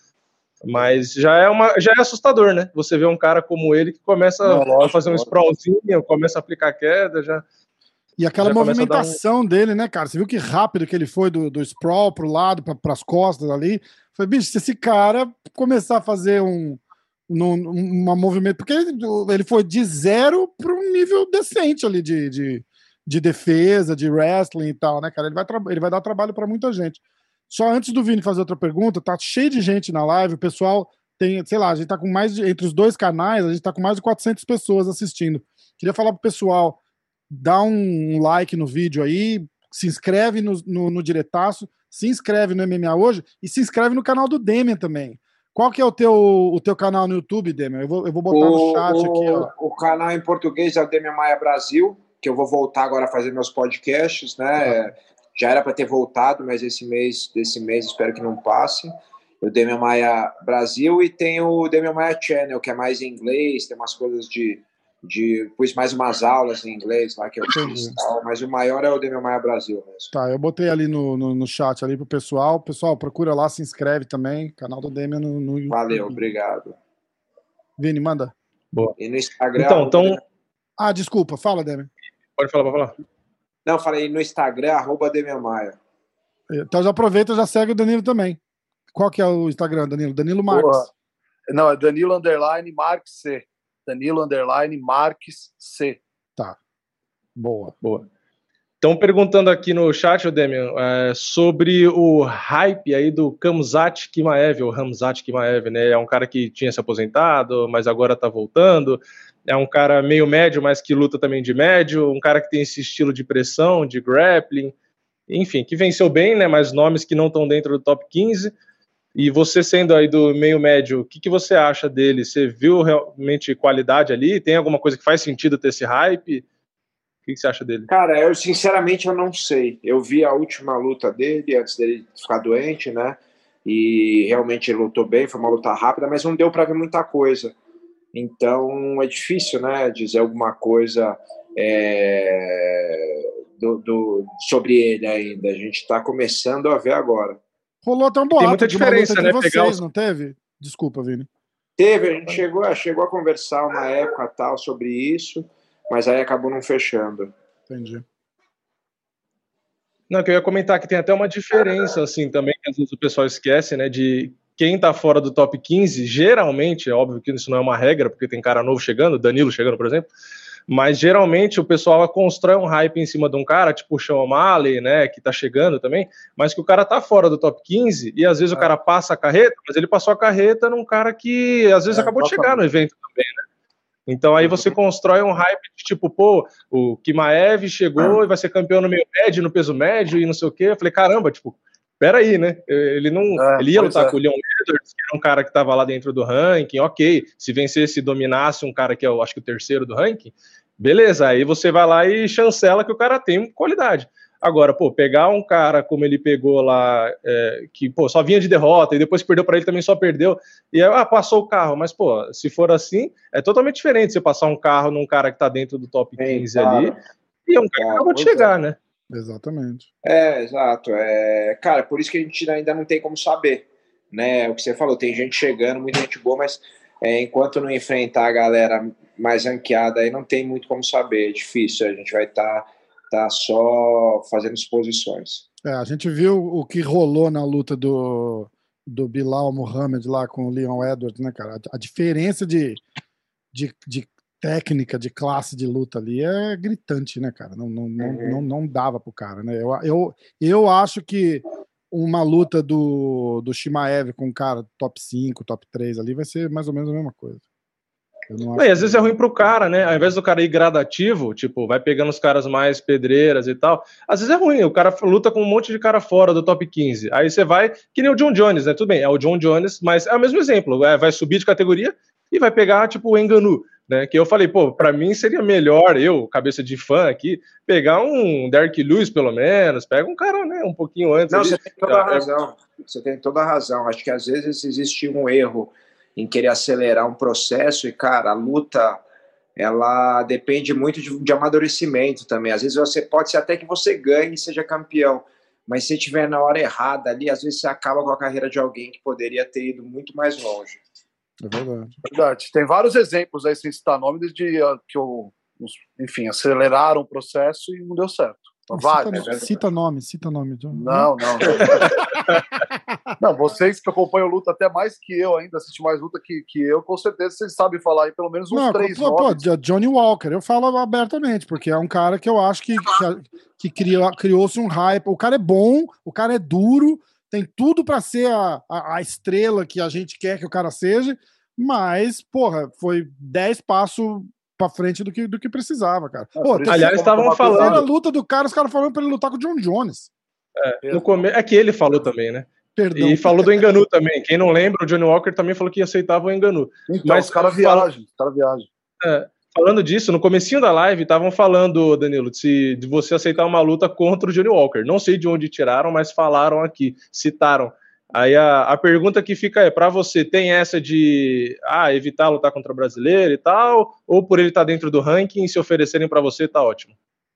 Mas já é, uma, já é assustador, né? Você vê um cara como ele que começa Não, lógico, a fazer um lógico. sprawlzinho, começa a aplicar queda, já... E aquela Já começa a dar um- movimentação dele, né, cara? Você viu que rápido que ele foi do, do sprawl pro lado, pra, pras costas ali. Foi, bicho, se esse cara começar a fazer um, um, uma movimento. Porque ele, ele foi de zero para um nível decente ali de, de, de defesa, de wrestling e tal, né, cara? Ele vai, tra- ele vai dar trabalho para muita gente. Só antes do Vini fazer outra pergunta, tá cheio de gente na live, o pessoal tem, sei lá, a gente tá com mais de, entre os dois canais, a gente tá com mais de quatrocentas pessoas assistindo. Queria falar pro pessoal, dá um like no vídeo aí, se inscreve no, no, no Diretaço, se inscreve no M M A Hoje e se inscreve no canal do Demian também. Qual que é o teu, o teu canal no YouTube, Demian? Eu vou, eu vou botar no O, chat o, aqui, ó. o canal em português é o Demian Maia Brasil, que eu vou voltar agora a fazer meus podcasts, né? Já era para ter voltado, mas esse mês, desse mês espero que não passe. O Demian Maia Brasil, e tem o Demian Maia Channel, que é mais em inglês, tem umas coisas de... de pus mais umas aulas em inglês lá que eu fiz e tal, mas o maior é o Demian Maia Brasil mesmo. Tá, eu botei ali no, no, no chat ali pro pessoal. Pessoal, procura lá, se inscreve também. Canal do Demian no, no YouTube. Valeu, obrigado. Vini, manda. Boa. E no Instagram... Então, então... Ah, desculpa, fala, Demian. Pode falar, pode falar. Não, falei no Instagram, arroba Demian Maia. Então já aproveita, já segue o Danilo também. Qual que é o Instagram, Danilo? Danilo Marques. Porra. Não, é Danilo Underline Marques C. Danilo Underline Marques C. Tá. Boa. Boa. Estão perguntando aqui no chat, o Demian, é, sobre o hype aí do Khamzat Chimaev, ou Khamzat Chimaev, né? É um cara que tinha se aposentado, mas agora tá voltando. É um cara meio médio, mas que luta também de médio. Um cara que tem esse estilo de pressão, de grappling. Enfim, que venceu bem, né? Mas nomes que não estão dentro do top quinze. E você sendo aí do meio médio, o que, que você acha dele? Você viu realmente qualidade ali? Tem alguma coisa que faz sentido ter esse hype? O que, que você acha dele? Cara, eu sinceramente eu não sei. Eu vi a última luta dele, antes dele ficar doente, né? E realmente ele lutou bem, foi uma luta rápida, mas não deu para ver muita coisa. Então é difícil, né, dizer alguma coisa é, do, do, sobre ele ainda. A gente está começando a ver agora. Rolou até um boato Tem muita de uma diferença, luta né? entre Pegar vocês, os... não teve? Desculpa, Vini. Teve, a gente chegou, chegou a conversar uma época tal sobre isso, mas aí acabou não fechando. Entendi. Não, que eu ia comentar que tem até uma diferença, assim, também, que às vezes o pessoal esquece, né, de quem tá fora do top quinze, geralmente, é óbvio que isso não é uma regra, porque tem cara novo chegando, Danilo chegando, por exemplo, mas geralmente o pessoal constrói um hype em cima de um cara, tipo o Sean O'Malley, né, que tá chegando também, mas que o cara tá fora do top quinze, e às vezes é. o cara passa a carreta, mas ele passou a carreta num cara que às vezes é, acabou de chegar no evento também, né? Então aí você constrói um hype de tipo, pô, o Chimaev chegou e vai ser campeão no meio médio, no peso médio e não sei o quê. Eu falei, caramba, tipo, peraí, né? Ele não. É, ele ia lutar é. com o Leon Edwards, que era um cara que tava lá dentro do ranking, ok. Se vencesse e dominasse um cara que é, eu acho que o terceiro do ranking, beleza, aí você vai lá e chancela que o cara tem qualidade. Agora, pô, pegar um cara como ele pegou lá, é, que, pô, só vinha de derrota, e depois que perdeu para ele também só perdeu, e aí, ah, passou o carro, mas, pô, se for assim, é totalmente diferente você passar um carro num cara que tá dentro do top quinze é, ali, e é um cara que acabou de chegar, né? Exatamente. É, exato. É, cara, por isso que a gente ainda não tem como saber, né? O que você falou, tem gente chegando, muita gente boa, mas é, enquanto não enfrentar a galera mais ranqueada, aí não tem muito como saber, é difícil, a gente vai estar... Tá... tá só fazendo exposições. É, a gente viu o que rolou na luta do, do Bilal Muhammad lá com o Leon Edwards, né, cara? A, a diferença de, de, de técnica, de classe de luta ali é gritante, né, cara? Não, não, não, uhum. não, não dava pro cara, né? Eu, eu, eu acho que uma luta do, do Chimaev com um cara top cinco, top três ali vai ser mais ou menos a mesma coisa. E às vezes é ruim pro cara, né? Ao invés do cara ir gradativo, tipo, vai pegando os caras mais pedreiras e tal, às vezes é ruim, o cara luta com um monte de cara fora do top quinze. Aí você vai, que nem o John Jones, né? Tudo bem, é o John Jones, mas é o mesmo exemplo, é, vai subir de categoria e vai pegar, tipo, o Ngannou, né? Que eu falei, pô, pra mim seria melhor, eu, cabeça de fã aqui, pegar um Derrick Lewis, pelo menos, pega um cara, né, um pouquinho antes. Não, ali. Você tem toda a razão, você tem toda a razão. Acho que às vezes existe um erro em querer acelerar um processo e, cara, a luta, ela depende muito de, de amadurecimento também. Às vezes você pode ser até que você ganhe e seja campeão, mas se estiver na hora errada ali, às vezes você acaba com a carreira de alguém que poderia ter ido muito mais longe. É verdade. Verdade. Tem vários exemplos aí, sem citar nome, de uh, que, eu, enfim, aceleraram o processo e não deu certo. Vários. Cita, cita nome, cita nome. John. Não, não. Não, vocês que acompanham luta até mais que eu ainda, assistem mais luta que, que eu, com certeza vocês sabem falar aí pelo menos uns não, três pô, nomes. Pô, Johnny Walker, eu falo abertamente, porque é um cara que eu acho que, que, que criou, criou-se um hype. O cara é bom, o cara é duro, tem tudo pra ser a, a, a estrela que a gente quer que o cara seja, mas, porra, foi dez passos pra frente do que, do que precisava, cara. Pô, é, aliás, estavam falando. A luta do cara, os caras falando pra ele lutar com o John Jones. É, no come... é que ele falou também, né? Perdão. E falou do Ngannou também. Quem não lembra, o Johnny Walker também falou que aceitava o Ngannou. Então, mas os caras viajam, os caras viajam. É, falando disso, no comecinho da live, estavam falando, Danilo, de, de você aceitar uma luta contra o Johnny Walker. Não sei de onde tiraram, mas falaram aqui, citaram. Aí a, a pergunta que fica é, pra você, tem essa de ah, evitar lutar contra o brasileiro e tal, ou por ele estar dentro do ranking, se oferecerem pra você, tá ótimo?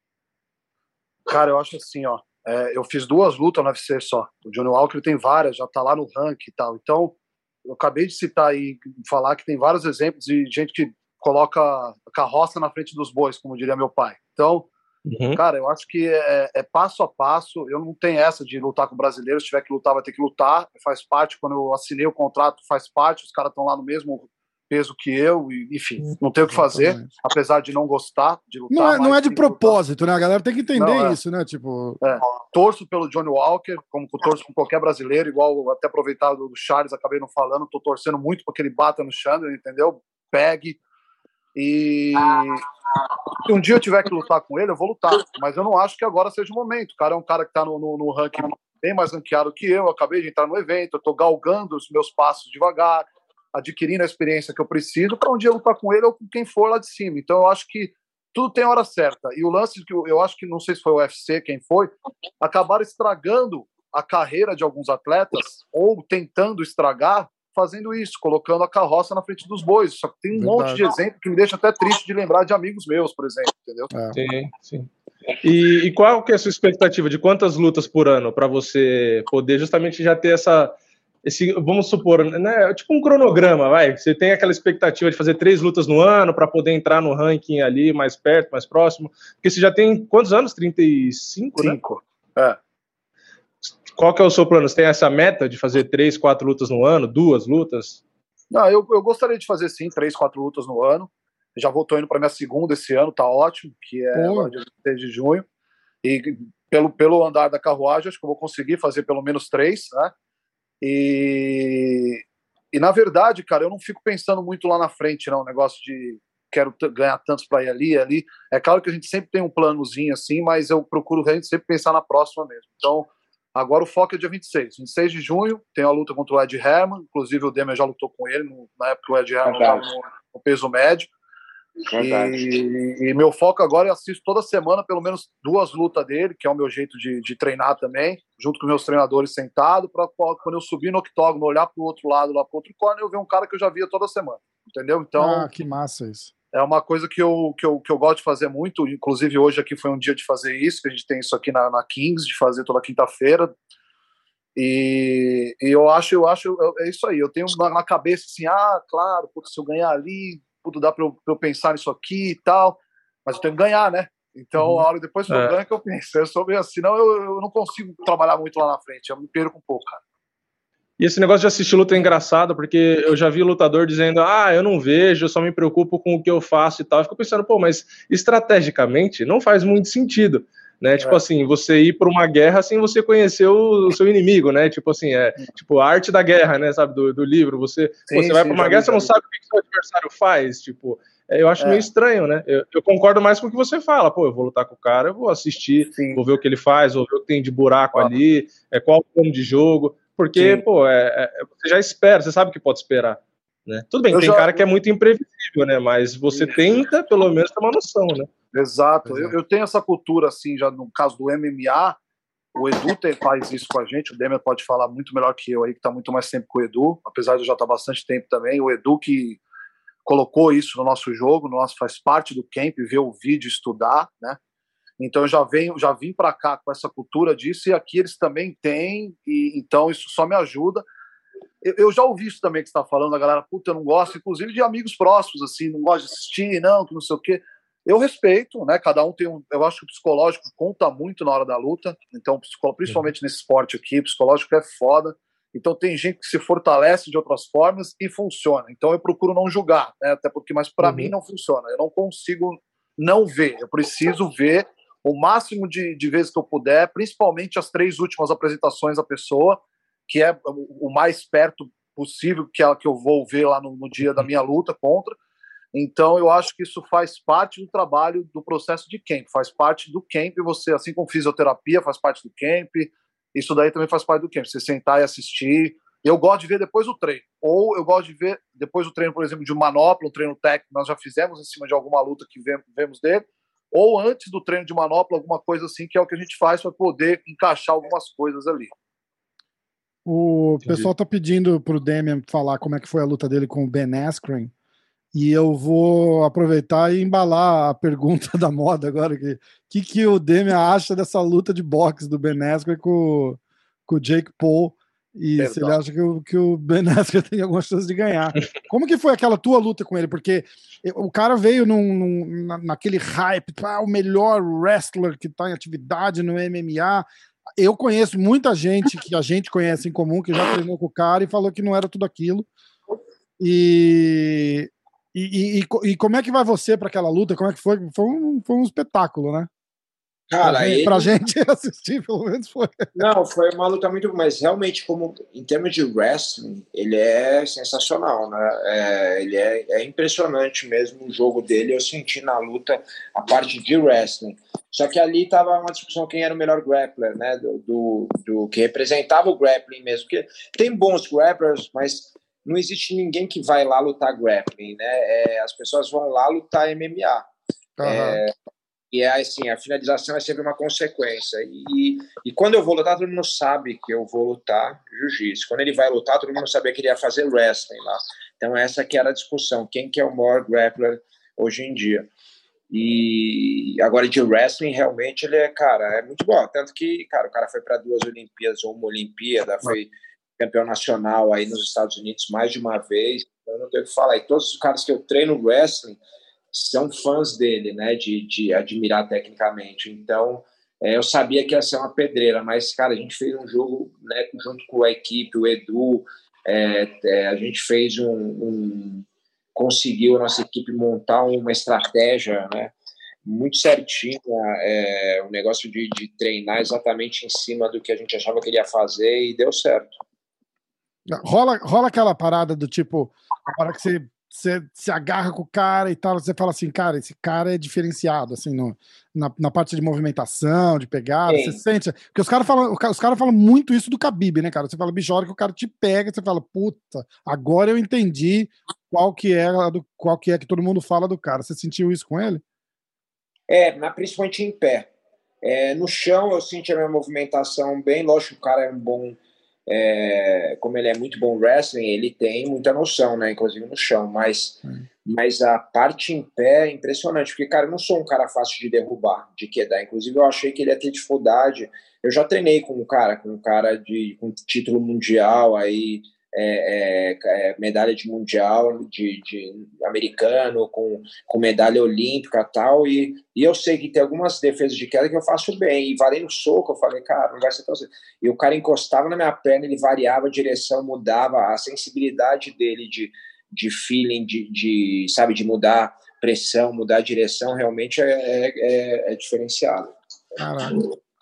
Cara, eu acho assim, ó, é, eu fiz duas lutas no U F C só. O Johnny Walker tem várias, já tá lá no ranking e tal. Então, eu acabei de citar aí, falar que tem vários exemplos de gente que coloca a carroça na frente dos bois, como diria meu pai. Então, uhum. Cara, eu acho que é, é passo a passo. Eu não tenho essa de lutar com o brasileiro. Se tiver que lutar, vai ter que lutar. Faz parte. Quando eu assinei o contrato, faz parte. Os caras estão lá no mesmo peso que eu. E, enfim, não tem o que fazer. Exatamente. Apesar de não gostar de lutar. Não é, não é de propósito, né? A galera tem que entender não, é. isso, né? Tipo... É. Torço pelo Johnny Walker, como torço com qualquer brasileiro. Igual até aproveitado do Charles, acabei não falando. Tô torcendo muito para que ele bata no Chandler, entendeu? Pegue. E se um dia eu tiver que lutar com ele, eu vou lutar. Mas eu não acho que agora seja o momento. O cara é um cara que está no, no, no ranking bem mais ranqueado que eu. Eu acabei de entrar no evento, eu estou galgando os meus passos devagar, adquirindo a experiência que eu preciso para um dia eu lutar com ele ou com quem for lá de cima. Então eu acho que tudo tem hora certa. E o lance que eu, eu acho que, não sei se foi o U F C, quem foi, acabaram estragando a carreira de alguns atletas ou tentando estragar fazendo isso, colocando a carroça na frente dos bois. Só que tem um Verdade. monte de exemplo que me deixa até triste de lembrar de amigos meus, por exemplo, entendeu? É. Sim, sim. E, e qual que é a sua expectativa de quantas lutas por ano para você poder justamente já ter essa, esse, vamos supor, né, tipo um cronograma, vai? Você tem aquela expectativa de fazer três lutas no ano para poder entrar no ranking ali mais perto, mais próximo, porque você já tem quantos anos? trinta e cinco, Cinco, né? É. Qual que é o seu plano? Você tem essa meta de fazer três, quatro lutas no ano? Duas lutas? Não, eu, eu gostaria de fazer sim, três, quatro lutas no ano. Já vou tô indo para minha segunda esse ano, tá ótimo, que é agora dia seis de junho. E pelo, pelo andar da carruagem, acho que eu vou conseguir fazer pelo menos três, né? E, e na verdade, cara, eu não fico pensando muito lá na frente, não. O negócio de quero t- ganhar tantos para ir ali e ali. É claro que a gente sempre tem um planozinho assim, mas eu procuro a gente sempre pensar na próxima mesmo. Então, agora o foco é dia vinte e seis. vinte e seis de junho, tem a luta contra o Ed Herman, inclusive o Demian já lutou com ele, no, na época o Ed Herman estava no, no peso médio. E, e meu foco agora é assistir toda semana pelo menos duas lutas dele, que é o meu jeito de, de treinar também, junto com meus treinadores sentado, para quando eu subir no octógono, olhar para o outro lado, lá para o outro corner, eu ver um cara que eu já via toda semana, entendeu? Então, ah, que massa isso. É uma coisa que eu, que, eu, que eu gosto de fazer muito, inclusive hoje aqui foi um dia de fazer isso, que a gente tem isso aqui na, na Kings, de fazer toda quinta-feira. E, e eu acho, eu acho, é isso aí, eu tenho na, na cabeça assim, ah, claro, putz, se eu ganhar ali, puto, dá pra eu, pra eu pensar nisso aqui e tal, mas eu tenho que ganhar, né? Então, uhum. a hora depois que eu é. ganho que eu penso, eu sou meio assim, não, eu, eu não consigo trabalhar muito lá na frente, eu me perco um pouco, cara. E esse negócio de assistir luta é engraçado, porque eu já vi lutador dizendo, ah, eu não vejo, eu só me preocupo com o que eu faço e tal. Eu fico pensando, pô, mas estrategicamente não faz muito sentido, né? Tipo é. assim, você ir para uma guerra sem você conhecer o, o seu inimigo, né? Tipo assim, é tipo a arte da guerra, né? Sabe, do, do livro. Você, sim, pô, você sim, vai para uma guerra, vi, você não vi. sabe o que o seu adversário faz, tipo... Eu acho é. meio estranho, né? Eu, eu concordo mais com o que você fala. Pô, eu vou lutar com o cara, eu vou assistir, sim. vou ver o que ele faz, vou ver o que tem de buraco ah. ali, é, qual o plano de jogo... Porque, Sim. pô, é, é, você já espera, você sabe o que pode esperar, né? Tudo bem, eu tem já... cara que é muito imprevisível, né? Mas você tenta, pelo menos, ter uma noção, né? Exato. Eu, eu tenho essa cultura, assim, já no caso do M M A, o Edu tem, faz isso com a gente, o Demian pode falar muito melhor que eu aí, que tá muito mais tempo com o Edu, apesar de eu já estar bastante tempo também, o Edu que colocou isso no nosso jogo, no nosso, faz parte do camp, ver o vídeo, estudar, né? Então eu já venho, já vim para cá com essa cultura disso, e aqui eles também têm, e então isso só me ajuda. Eu, eu já ouvi isso também que você está falando, a galera, puta, eu não gosto, inclusive de amigos próximos, assim, não gosto de assistir, não, que não sei o quê. Eu respeito, né? Cada um tem um. Eu acho que o psicológico conta muito na hora da luta, então, principalmente nesse esporte aqui, o psicológico é foda. Então tem gente que se fortalece de outras formas e funciona. Então eu procuro não julgar, né? Até porque, mas para uhum. mim não funciona. Eu não consigo não ver, eu preciso ver o máximo de, de vezes que eu puder, principalmente as três últimas apresentações da pessoa, que é o mais perto possível que, ela, que eu vou ver lá no, no dia da minha luta contra. Então, eu acho que isso faz parte do trabalho, do processo de camp, faz parte do camp, você, assim como fisioterapia, faz parte do camp, isso daí também faz parte do camp, você sentar e assistir. Eu gosto de ver depois do treino, ou eu gosto de ver depois do treino, por exemplo, de um manopla, um treino técnico, nós já fizemos em cima de alguma luta que vemos dele, ou antes do treino de manopla, alguma coisa assim, que é o que a gente faz para poder encaixar algumas coisas ali. O Entendi. pessoal tá pedindo pro Demian falar como é que foi a luta dele com o Ben Askren, e eu vou aproveitar e embalar a pergunta da moda agora, que que, que o Demian acha dessa luta de boxe do Ben Askren com, com o Jake Paul, e Perdão. se ele acha que o, que o Ben Askren tem alguma chance de ganhar. Como que foi aquela tua luta com ele? Porque o cara veio num, num, naquele hype, ah, o melhor wrestler que está em atividade no M M A. Eu conheço muita gente que a gente conhece em comum, que já treinou com o cara e falou que não era tudo aquilo. E, e, e, e como é que vai você para aquela luta? Como é que foi? Foi um, foi um espetáculo, né? Cara, pra, ele... pra gente assistir, pelo menos foi. Não, foi uma luta muito, mas realmente, como em termos de wrestling, ele é sensacional, né? É, ele é, é impressionante mesmo o jogo dele. Eu senti na luta a parte de wrestling. Só que ali tava uma discussão quem era o melhor grappler, né? Do, do, do que representava o grappling mesmo. Porque tem bons grapplers, mas não existe ninguém que vai lá lutar grappling, né? É, as pessoas vão lá lutar M M A. Uhum. É, E é assim, a finalização é sempre uma consequência. E, e quando eu vou lutar, todo mundo sabe que eu vou lutar jiu-jitsu. Quando ele vai lutar, todo mundo sabia que ele ia fazer wrestling lá. Então essa que era a discussão. Quem que é o maior grappler hoje em dia? E agora de wrestling, realmente, ele é, cara, é muito bom. Tanto que, cara, o cara foi para duas Olimpíadas ou uma Olimpíada, foi campeão nacional aí nos Estados Unidos mais de uma vez. Então não tenho o que falar. E todos os caras que eu treino wrestling são fãs dele, né, de, de admirar tecnicamente. Então, é, eu sabia que ia ser uma pedreira, mas, cara, a gente fez um jogo, né, junto com a equipe, o Edu, é, é, a gente fez um, um... conseguiu a nossa equipe montar uma estratégia, né, muito certinha, é, um negócio de, de treinar exatamente em cima do que a gente achava que ele ia fazer, e deu certo. Rola, rola aquela parada do tipo, a hora que você você se agarra com o cara e tal, você fala assim, cara, esse cara é diferenciado, assim, no, na, na parte de movimentação, de pegada, Sim. você sente... Porque os caras falam, os caras falam muito isso do Khabib, né, cara? Você fala, bicho, a hora que o cara te pega, você fala, puta, agora eu entendi qual que é, do, qual que é que todo mundo fala do cara. Você sentiu isso com ele? É, mas principalmente em pé. É, no chão eu senti a minha movimentação bem, lógico que o cara é um bom, é, como ele é muito bom wrestling, ele tem muita noção, né, inclusive no chão, mas, hum. mas a parte em pé é impressionante, porque, cara, eu não sou um cara fácil de derrubar, de quedar, inclusive eu achei que ele ia ter dificuldade, eu já treinei com um cara, com um cara de, com título mundial, aí É, é, é, medalha de mundial de, de americano com, com medalha olímpica e tal, e, e eu sei que tem algumas defesas de queda que eu faço bem, e varei no soco, eu falei, cara, não vai ser tão assim. E o cara encostava na minha perna, ele variava a direção, mudava a sensibilidade dele de, de feeling, de, de, sabe, de mudar pressão, mudar a direção, realmente é, é, é diferenciado. Caraca.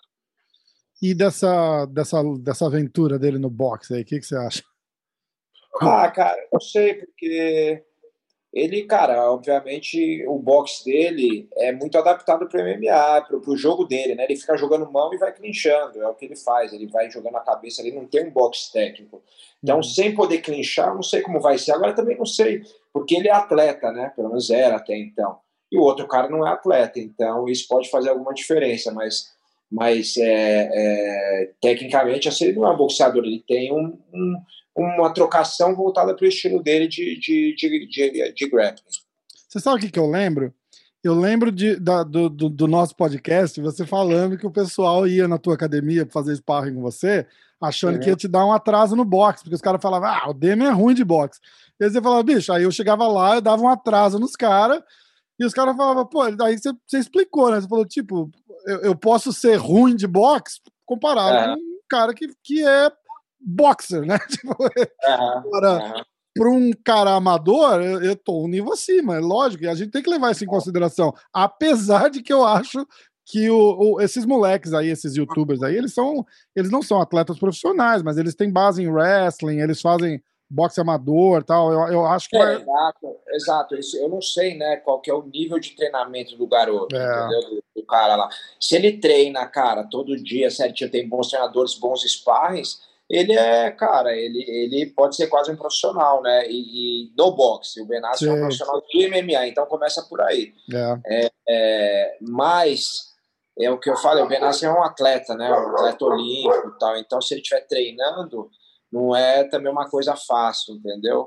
E dessa, dessa, dessa aventura dele no boxe aí, o que, que você acha? Ah, cara, não sei, porque ele, cara, obviamente o boxe dele é muito adaptado para o M M A, para o jogo dele, né? Ele fica jogando mão e vai clinchando, é o que ele faz, ele vai jogando a cabeça, ele não tem um boxe técnico. Então, uhum. sem poder clinchar, não sei como vai ser. Agora também não sei, porque ele é atleta, né? Pelo menos era até então. E o outro cara não é atleta, então isso pode fazer alguma diferença, mas, mas é, é, tecnicamente, assim, ele não é um boxeador, ele tem um... um uma trocação voltada para o estilo dele de, de, de, de, de grappling. Você sabe o que, que eu lembro? Eu lembro de, da, do, do, do nosso podcast, você falando que o pessoal ia na tua academia fazer sparring com você, achando uhum. que ia te dar um atraso no boxe, porque os caras falavam, ah, o Demian é ruim de boxe. E aí você falava, bicho, aí eu chegava lá, eu dava um atraso nos caras, e os caras falavam, pô, daí você, você explicou, né? Você falou, tipo, eu, eu posso ser ruim de boxe comparado é. com um cara que, que é boxer, né? Tipo, para para um cara amador, eu, eu tô um nível acima, é lógico, e a gente tem que levar isso em consideração, apesar de que eu acho que o, o, esses moleques aí, esses youtubers aí, eles são, eles não são atletas profissionais, mas eles têm base em wrestling, eles fazem boxe amador e tal, eu, eu acho que... É, vai... Exato, exato, isso, eu não sei, né, qual que é o nível de treinamento do garoto, é. entendeu, do, do cara lá. Se ele treina, cara, todo dia, certinho, tem bons treinadores, bons sparrings, ele é, cara, ele, ele pode ser quase um profissional, né? E, e no boxe, o Benassi é um profissional de M M A, então começa por aí. É. É, é, mas é o que eu falo, o Benassi é um atleta, né? Um atleta olímpico e tal. Então, se ele estiver treinando, não é também uma coisa fácil, entendeu?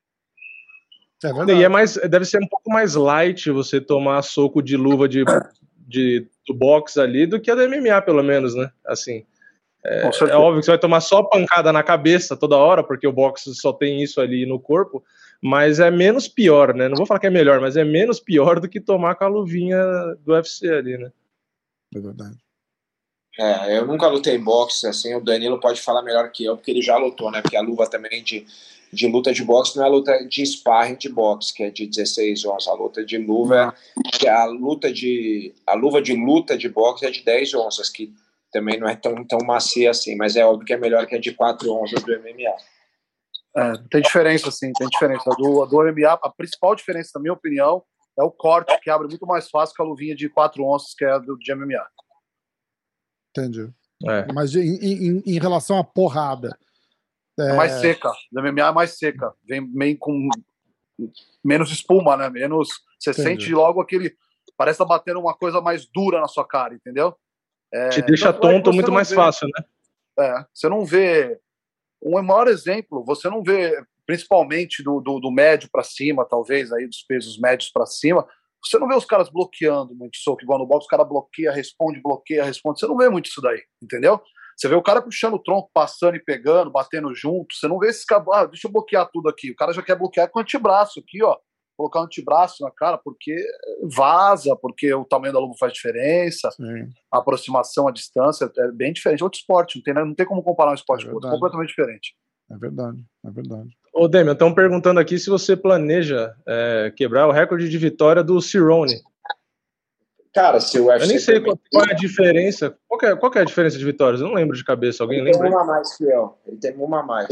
É verdade. E é mais, deve ser um pouco mais light você tomar soco de luva de, de, do boxe ali do que a do M M A, pelo menos, né? Assim. É, é óbvio que você vai tomar só pancada na cabeça toda hora, porque o boxe só tem isso ali no corpo, mas é menos pior, né? Não vou falar que é melhor, mas é menos pior do que tomar com a luvinha do U F C ali, né? É verdade. É, eu nunca lutei boxe, assim, o Danilo pode falar melhor que eu, porque ele já lutou, né? Porque a luva também de, de luta de boxe não é luta de sparring de boxe, que é de dezesseis onças. A luta de luva, que a luta de a luva de luta de boxe é de dez onças, que também não é tão, tão macia assim, mas é óbvio que é melhor que a de quatro onças do M M A. É, tem diferença, sim, tem diferença. Do, do M M A, a principal diferença, na minha opinião, é o corte, que abre muito mais fácil que a luvinha de quatro onças, que é a do de M M A. Entendi. É. Mas em, em, em relação à porrada... É, é mais seca, do M M A é mais seca, vem meio com menos espuma, né? Menos. Você Entendi. Sente logo aquele. Parece que tá batendo uma coisa mais dura na sua cara, entendeu? É, Te deixa tonto muito mais vê, fácil, né? É, você não vê... Um maior exemplo, você não vê, principalmente do, do, do médio para cima, talvez, aí dos pesos médios para cima, você não vê os caras bloqueando muito soco, igual no boxe, o cara bloqueia, responde, bloqueia, responde, você não vê muito isso daí, entendeu? Você vê o cara puxando o tronco, passando e pegando, batendo junto, você não vê esses caras, ah, deixa eu bloquear tudo aqui, o cara já quer bloquear com o antebraço aqui, ó, colocar um antebraço na cara, porque vaza, porque o tamanho da luva faz diferença, Sim. a aproximação, a distância é bem diferente. Outro esporte, não tem, não tem como comparar um esporte é com outro, completamente diferente. É verdade, é verdade. Ô, Demian, estão perguntando aqui se você planeja é, quebrar o recorde de vitória do Cerrone. Cara, se o U F C... Eu nem sei qual, qual é a diferença. Qual, que é, qual que é a diferença de vitórias? Eu não lembro de cabeça. Alguém ele lembra? Ele tem uma a mais que eu. Ele tem uma a mais. Uma?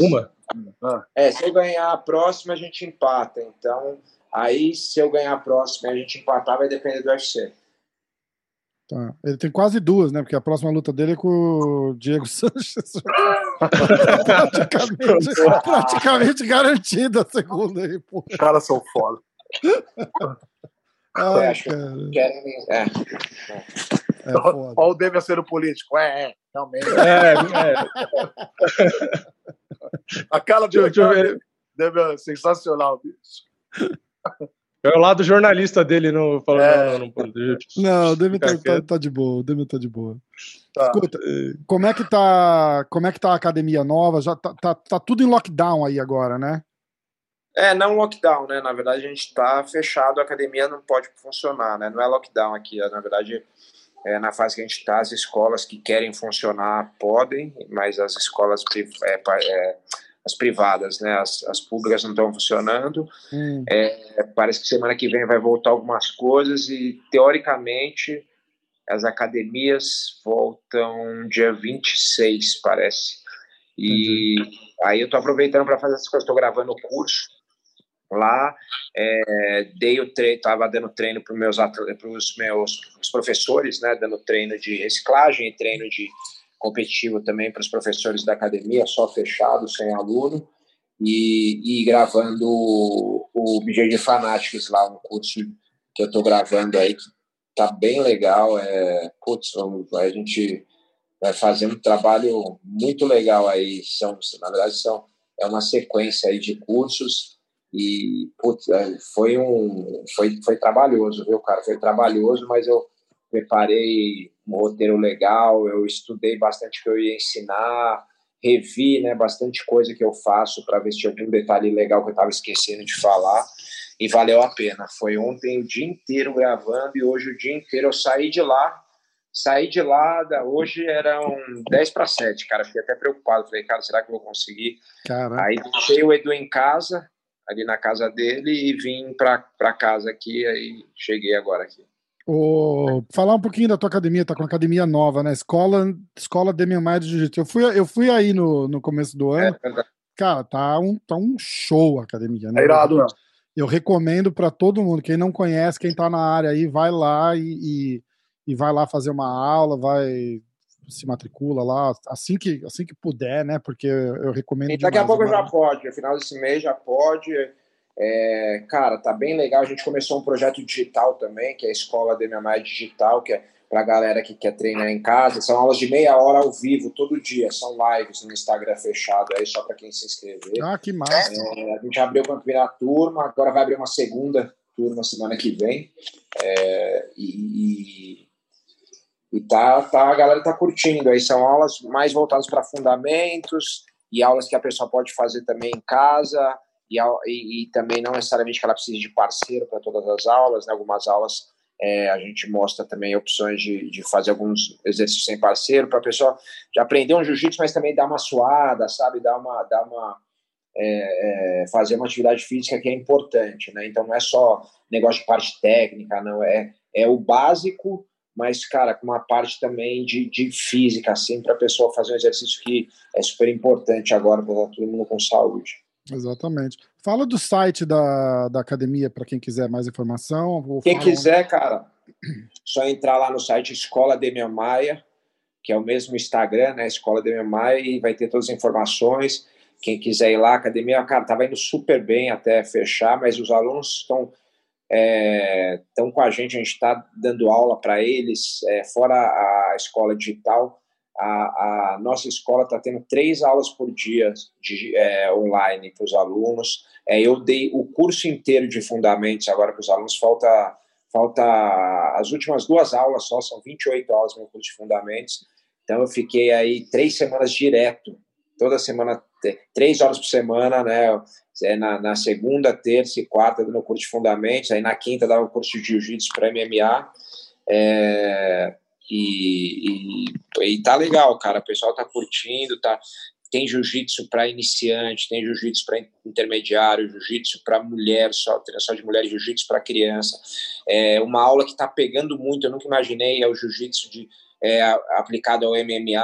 Ah. É, se eu ganhar a próxima, a gente empata. Então, aí, se eu ganhar a próxima e a gente empatar, vai depender do U F C. Tá. Ele tem quase duas, né? Porque a próxima luta dele é com o Diego Sanches. praticamente, praticamente garantida a segunda aí, pô. Os caras são foda. Ai, É, acho que cara. querem. É. É foda. Olha o Demian sendo político. É, é, realmente. É, é. A cara Deixa eu- deixa eu ver. Demian é sensacional, bicho. É o lado jornalista dele, não falando, É. não, não, não, pode- deixa eu Não, o Demi tá, ficar tá, quieto. tá de boa, o Demi tá de boa. Tá. Escuta, eh, como é que tá, como é que tá a academia nova? Já tá, tá, tá tudo em lockdown aí agora, né? É, não lockdown, né? Na verdade, a gente está fechado, a academia não pode funcionar, né? Não é lockdown aqui, na verdade, é, na fase que a gente está, as escolas que querem funcionar podem, mas as escolas é, é, as privadas, né? As, as públicas não estão funcionando. Hum. É, parece que semana que vem vai voltar algumas coisas e, teoricamente, as academias voltam dia vinte e seis, parece. E Entendi. Aí eu estou aproveitando para fazer essas coisas, estou gravando o curso lá, é, dei o treino, estava dando treino para os meus, pros meus os professores, né, dando treino de reciclagem e treino de competitivo também para os professores da academia, só fechado, sem aluno, e, e gravando o, o B J J Fanatics lá, um curso que eu estou gravando aí, que tá bem legal, é, putz, vamos, a gente vai fazer um trabalho muito legal aí, são, na verdade são, é uma sequência aí de cursos. E putz, foi um foi, foi trabalhoso, viu, cara? Foi trabalhoso, mas eu preparei um roteiro legal, eu estudei bastante o que eu ia ensinar, revi, né, bastante coisa que eu faço para ver se tinha algum detalhe legal que eu estava esquecendo de falar, e valeu a pena. Foi ontem o dia inteiro gravando e hoje o dia inteiro eu saí de lá, saí de lá, hoje eram dez para sete, cara, fiquei até preocupado, falei, cara, será que eu vou conseguir? Caraca. Aí deixei o Edu em casa, ali na casa dele, e vim para casa aqui, aí cheguei agora aqui. Oh, falar um pouquinho da tua academia, tá com uma academia nova, né? Escola, Escola Demian Maia de Jiu-Jitsu. Eu fui, eu fui aí no, no começo do ano. É, cara, tá um, tá um show a academia, né? É irado, eu, né? eu recomendo para todo mundo, quem não conhece, quem tá na área aí, vai lá e, e, e vai lá fazer uma aula, vai se matricula lá, assim que, assim que puder, né? Porque eu recomendo. E daqui demais, a pouco agora. já pode, no final desse mês já pode. É, cara, tá bem legal. A gente começou um projeto digital também, que é a Escola Demian Maia Digital, que é pra galera que quer treinar em casa. São aulas de meia hora ao vivo, todo dia. São lives no Instagram fechado aí, só pra quem se inscrever. Ah, que massa. É, a gente abriu pra primeira turma, agora vai abrir uma segunda turma semana que vem. É, e. E tá, tá, a galera tá curtindo. Aí são aulas mais voltadas para fundamentos e aulas que a pessoa pode fazer também em casa e, e, e também não necessariamente que ela precise de parceiro para todas as aulas, né? Algumas aulas é, a gente mostra também opções de, de fazer alguns exercícios sem parceiro para a pessoa já aprender um jiu-jitsu, mas também dar uma suada, sabe? Dar uma, dar uma, é, é, fazer uma atividade física que é importante, né? Então não é só negócio de parte técnica, não é, é o básico, mas, cara, com uma parte também de, de física, assim, para a pessoa fazer um exercício que é super importante agora para todo mundo com saúde. Exatamente. Fala do site da, da academia para quem quiser mais informação. Ou quem fala quiser, onde... cara, só entrar lá no site Escola Demian Maia, que é o mesmo Instagram, né, Escola Demian Maia, e vai ter todas as informações. Quem quiser ir lá, a academia, cara, tava indo super bem até fechar, mas os alunos estão estão é, com a gente, a gente está dando aula para eles, é, fora a escola digital, a, a nossa escola está tendo três aulas por dia de, é, online para os alunos. É, eu dei o curso inteiro de fundamentos agora para os alunos, falta, falta as últimas duas aulas só, são vinte e oito aulas no curso de fundamentos, então eu fiquei aí três semanas direto, toda semana, três horas por semana, né? Na, na segunda, terça e quarta dando curso de fundamentos, aí na quinta dava um curso de jiu-jitsu para M M A, é, e, e, e tá legal, cara, o pessoal tá curtindo, tá, tem jiu-jitsu para iniciante, tem jiu-jitsu para intermediário, jiu-jitsu para mulher, só treinação de mulher, jiu-jitsu para criança, é uma aula que tá pegando muito, eu nunca imaginei, é o jiu-jitsu de, é, aplicado ao M M A,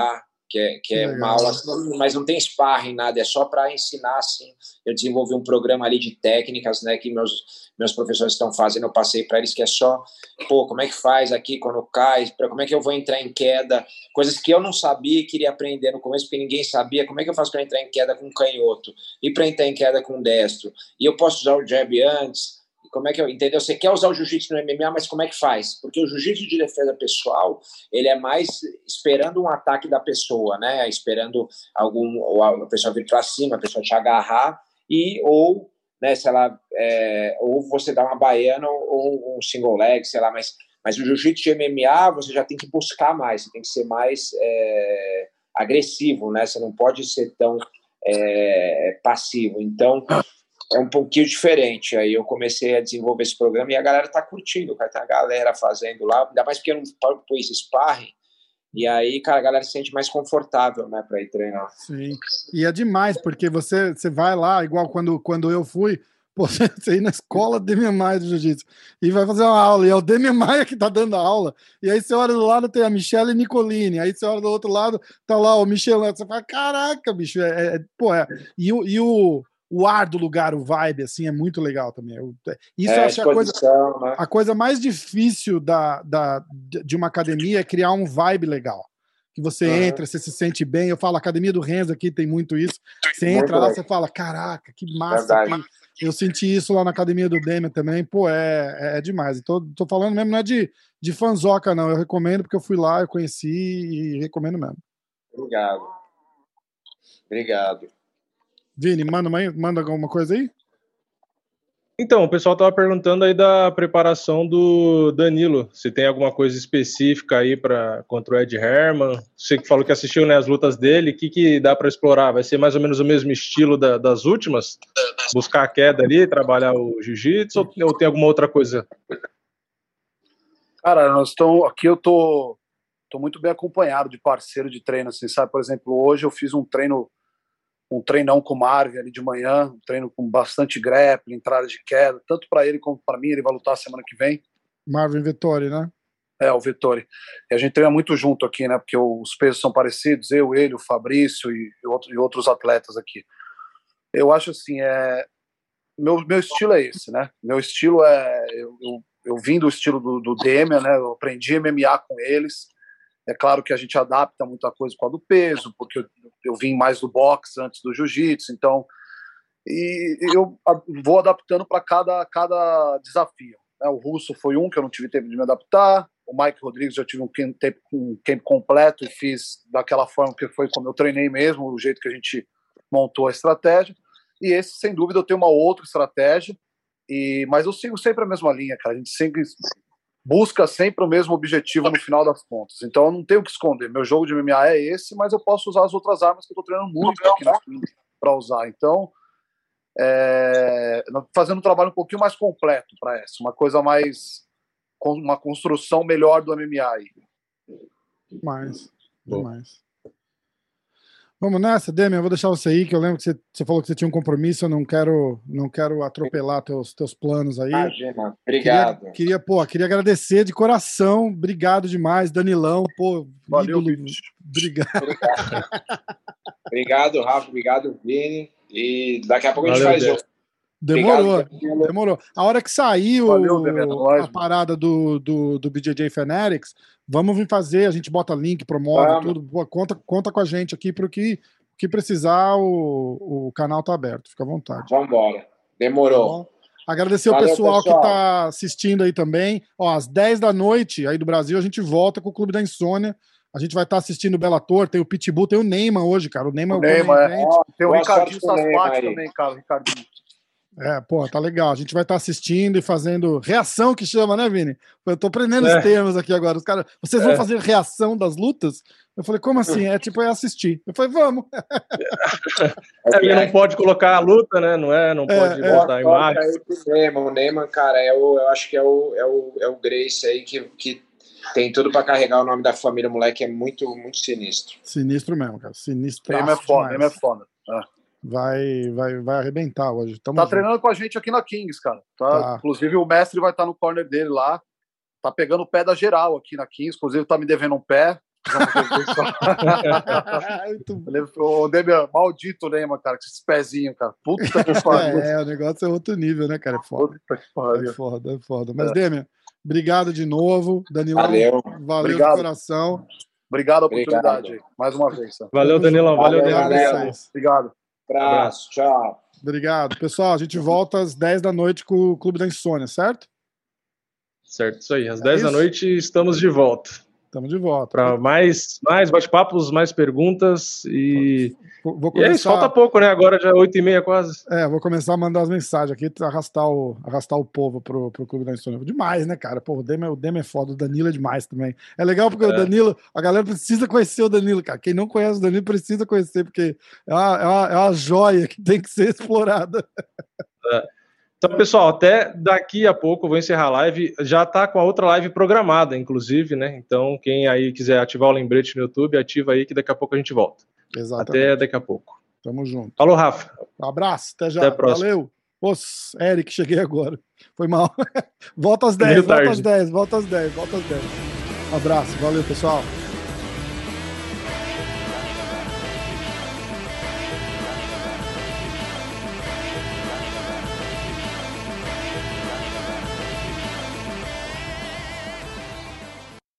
que é, que é uma aula, mas não tem sparring, nada, é só para ensinar, assim. Eu desenvolvi um programa ali de técnicas, né, que meus, meus professores estão fazendo, eu passei para eles, que é só, pô, como é que faz aqui quando cai, como é que eu vou entrar em queda, coisas que eu não sabia e queria aprender no começo, porque ninguém sabia, como é que eu faço para entrar em queda com canhoto, e para entrar em queda com destro, e eu posso usar o jab antes, como é que eu, entendeu? Você quer usar o jiu-jitsu no M M A, mas como é que faz? Porque o jiu-jitsu de defesa pessoal, ele é mais esperando um ataque da pessoa, né? Esperando algum, ou a pessoa vir para cima, a pessoa te agarrar, e ou, né, sei lá, é, ou você dá uma baiana ou um single leg, sei lá, mas, mas o jiu-jitsu de M M A você já tem que buscar mais, você tem que ser mais é, agressivo, né? Você não pode ser tão é, passivo. Então, é um pouquinho diferente. Aí eu comecei a desenvolver esse programa e a galera tá curtindo, cara. Tá a galera fazendo lá, ainda mais porque eu não pus sparring. E aí, cara, a galera se sente mais confortável, né, pra ir treinar. Sim. E é demais, porque você, você vai lá, igual quando, quando eu fui, pô, você ir na escola Demian Maia do Jiu-Jitsu e vai fazer uma aula, e é o Demian Maia que tá dando a aula, e aí você olha do lado, tem a Michelle Nicolini, aí você olha do outro lado, tá lá o Michelin, você fala, caraca, bicho, é, é, pô, é. E o, e o o ar do lugar, o vibe, assim, é muito legal também. Eu, isso é, eu acho a coisa, né? A coisa mais difícil da, da, de uma academia é criar um vibe legal. Que você uhum. entra, você se sente bem. Eu falo, a academia do Renzo aqui tem muito isso. Você muito entra lá, legal. Você fala, caraca, que massa. Que... Eu senti isso lá na academia do Demian também. Pô, é, é demais. Tô, tô falando mesmo, não é de, de fanzoca, não. Eu recomendo porque eu fui lá, eu conheci e recomendo mesmo. Obrigado. Obrigado. Vini, manda, manda alguma coisa aí? Então, o pessoal estava perguntando aí da preparação do Danilo, se tem alguma coisa específica aí para contra o Ed Herman. Você que falou que assistiu, né, as lutas dele, o que, que dá para explorar? Vai ser mais ou menos o mesmo estilo da, das últimas? Buscar a queda ali, trabalhar o jiu-jitsu, ou, ou tem alguma outra coisa? Cara, nós estamos aqui, eu tô, tô muito bem acompanhado de parceiro de treino, assim, sabe? Por exemplo, hoje eu fiz um treino um treinão com o Marvin ali de manhã, um treino com bastante grappling, entrada de queda, tanto para ele como para mim. Ele vai lutar semana que vem. Marvin Vettori, né? É, o Vettori. E a gente treina muito junto aqui, né? Porque os pesos são parecidos, eu, ele, o Fabrício e, e outros atletas aqui. Eu acho assim, é... meu, meu estilo é esse, né? Meu estilo é... Eu, eu, eu vim do estilo do, do Demian, né? Eu aprendi M M A com eles. É claro que a gente adapta muita coisa com a do peso, porque eu, eu vim mais do boxe antes do jiu-jitsu, então e eu vou adaptando para cada, cada desafio. Né? O russo foi um que eu não tive tempo de me adaptar, o Mike Rodrigues já tive um camp, um camp completo e fiz daquela forma que foi como eu treinei mesmo, o jeito que a gente montou a estratégia, e esse, sem dúvida, eu tenho uma outra estratégia, e, mas eu sigo sempre a mesma linha, cara, a gente sempre... busca sempre o mesmo objetivo no final das contas. Então eu não tenho o que esconder. Meu jogo de M M A é esse, mas eu posso usar as outras armas que eu estou treinando muito aqui para usar. Então, é, fazendo um trabalho um pouquinho mais completo para essa, uma coisa mais, uma construção melhor do M M A aí. Mais, demais. Vamos nessa, Demian, eu vou deixar você aí, que eu lembro que você, você falou que você tinha um compromisso, eu não quero, não quero atropelar teus, teus planos aí. Imagina, obrigado. Queria, queria, pô, queria agradecer de coração, obrigado demais, Danilão, pô, valeu, ídolo, obrigado. Obrigado. Obrigado, Rafa, obrigado, Vini, e daqui a pouco valeu, a gente faz outro. Demorou, obrigado, demorou. A hora que saiu valeu, Demian, a parada do, do, do B J J Fanatics, vamos vir fazer, a gente bota link, promove vamos. tudo, pô, conta, conta com a gente aqui para o que, que precisar, o, o canal tá aberto, fica à vontade. Vamos embora, demorou. Tá, agradecer valeu, o pessoal, pessoal que tá assistindo aí também. Ó, às dez da noite aí do Brasil a gente volta com o Clube da Insônia. A gente vai estar assistindo o Bellator, tem o Pitbull, tem o Neymar hoje, cara. O Neymar, o Neymar é. Ó, tem o Ricardinho Saspati também, cara. O Ricardinho. É, pô, tá legal. A gente vai estar assistindo e fazendo reação, que chama, né, Vini? Eu tô aprendendo é. os termos aqui agora. Os caras, vocês vão é. fazer reação das lutas? Eu falei, como assim? É tipo, é assistir. Eu falei, vamos. É, ele não pode colocar a luta, né? Não é? Não pode é, botar é. a imagem. O Neymar, o Neymar, cara, é o, eu acho que é o, é o, é o Grace aí que, que tem tudo pra carregar o nome da família. O moleque é muito, muito sinistro. Sinistro mesmo, cara. Sinistro. Neymar é foda, Neymar é foda. É. Vai, vai, vai arrebentar hoje. Tamo tá junto. Treinando com a gente aqui na Kings, cara. Tá? Tá. Inclusive o mestre vai estar no corner dele lá. Tá pegando o pé da geral aqui na Kings. Inclusive tá me devendo um pé. O Demian, maldito Neymar, cara, com esses pezinhos, cara. Puta que pariu. É, o negócio é outro nível, né, cara? É foda. Puta que pariu. É foda, é foda. Mas, é. Demian, obrigado de novo. Danilão, valeu. Valeu obrigado. de coração. Obrigado a oportunidade, obrigado. mais uma vez. Tá? Valeu, Danilão. Valeu, Danilão. Obrigado. Abraço, tchau. Obrigado. Pessoal, a gente volta às dez da noite com o Clube da Insônia, certo? Certo, isso aí. Às é dez isso? da noite estamos de volta. Estamos de volta. Para mais, mais bate-papos, mais perguntas e... Vou, vou começar... E é isso, falta pouco, né? Agora já é oito e meia quase. É, vou começar a mandar as mensagens aqui, arrastar o, arrastar o povo pro, pro Clube da Insônia. Demais, né, cara? Pô, o Demi, o Demi é foda, o Danilo é demais também. É legal porque é. o Danilo, a galera precisa conhecer o Danilo, cara. Quem não conhece o Danilo precisa conhecer, porque é uma, é uma, é uma joia que tem que ser explorada. É. Então, pessoal, até daqui a pouco eu vou encerrar a live. Já está com a outra live programada, inclusive, né? Então, quem aí quiser ativar o lembrete no YouTube, ativa aí que daqui a pouco a gente volta. Exatamente. Até daqui a pouco. Tamo junto. Falou, Rafa. Um abraço, até já. Até a próxima. Valeu. Pôs, Eric, cheguei agora. Foi mal. Volta às dez, volta às dez, volta às dez, volta às dez. Um abraço, valeu, pessoal.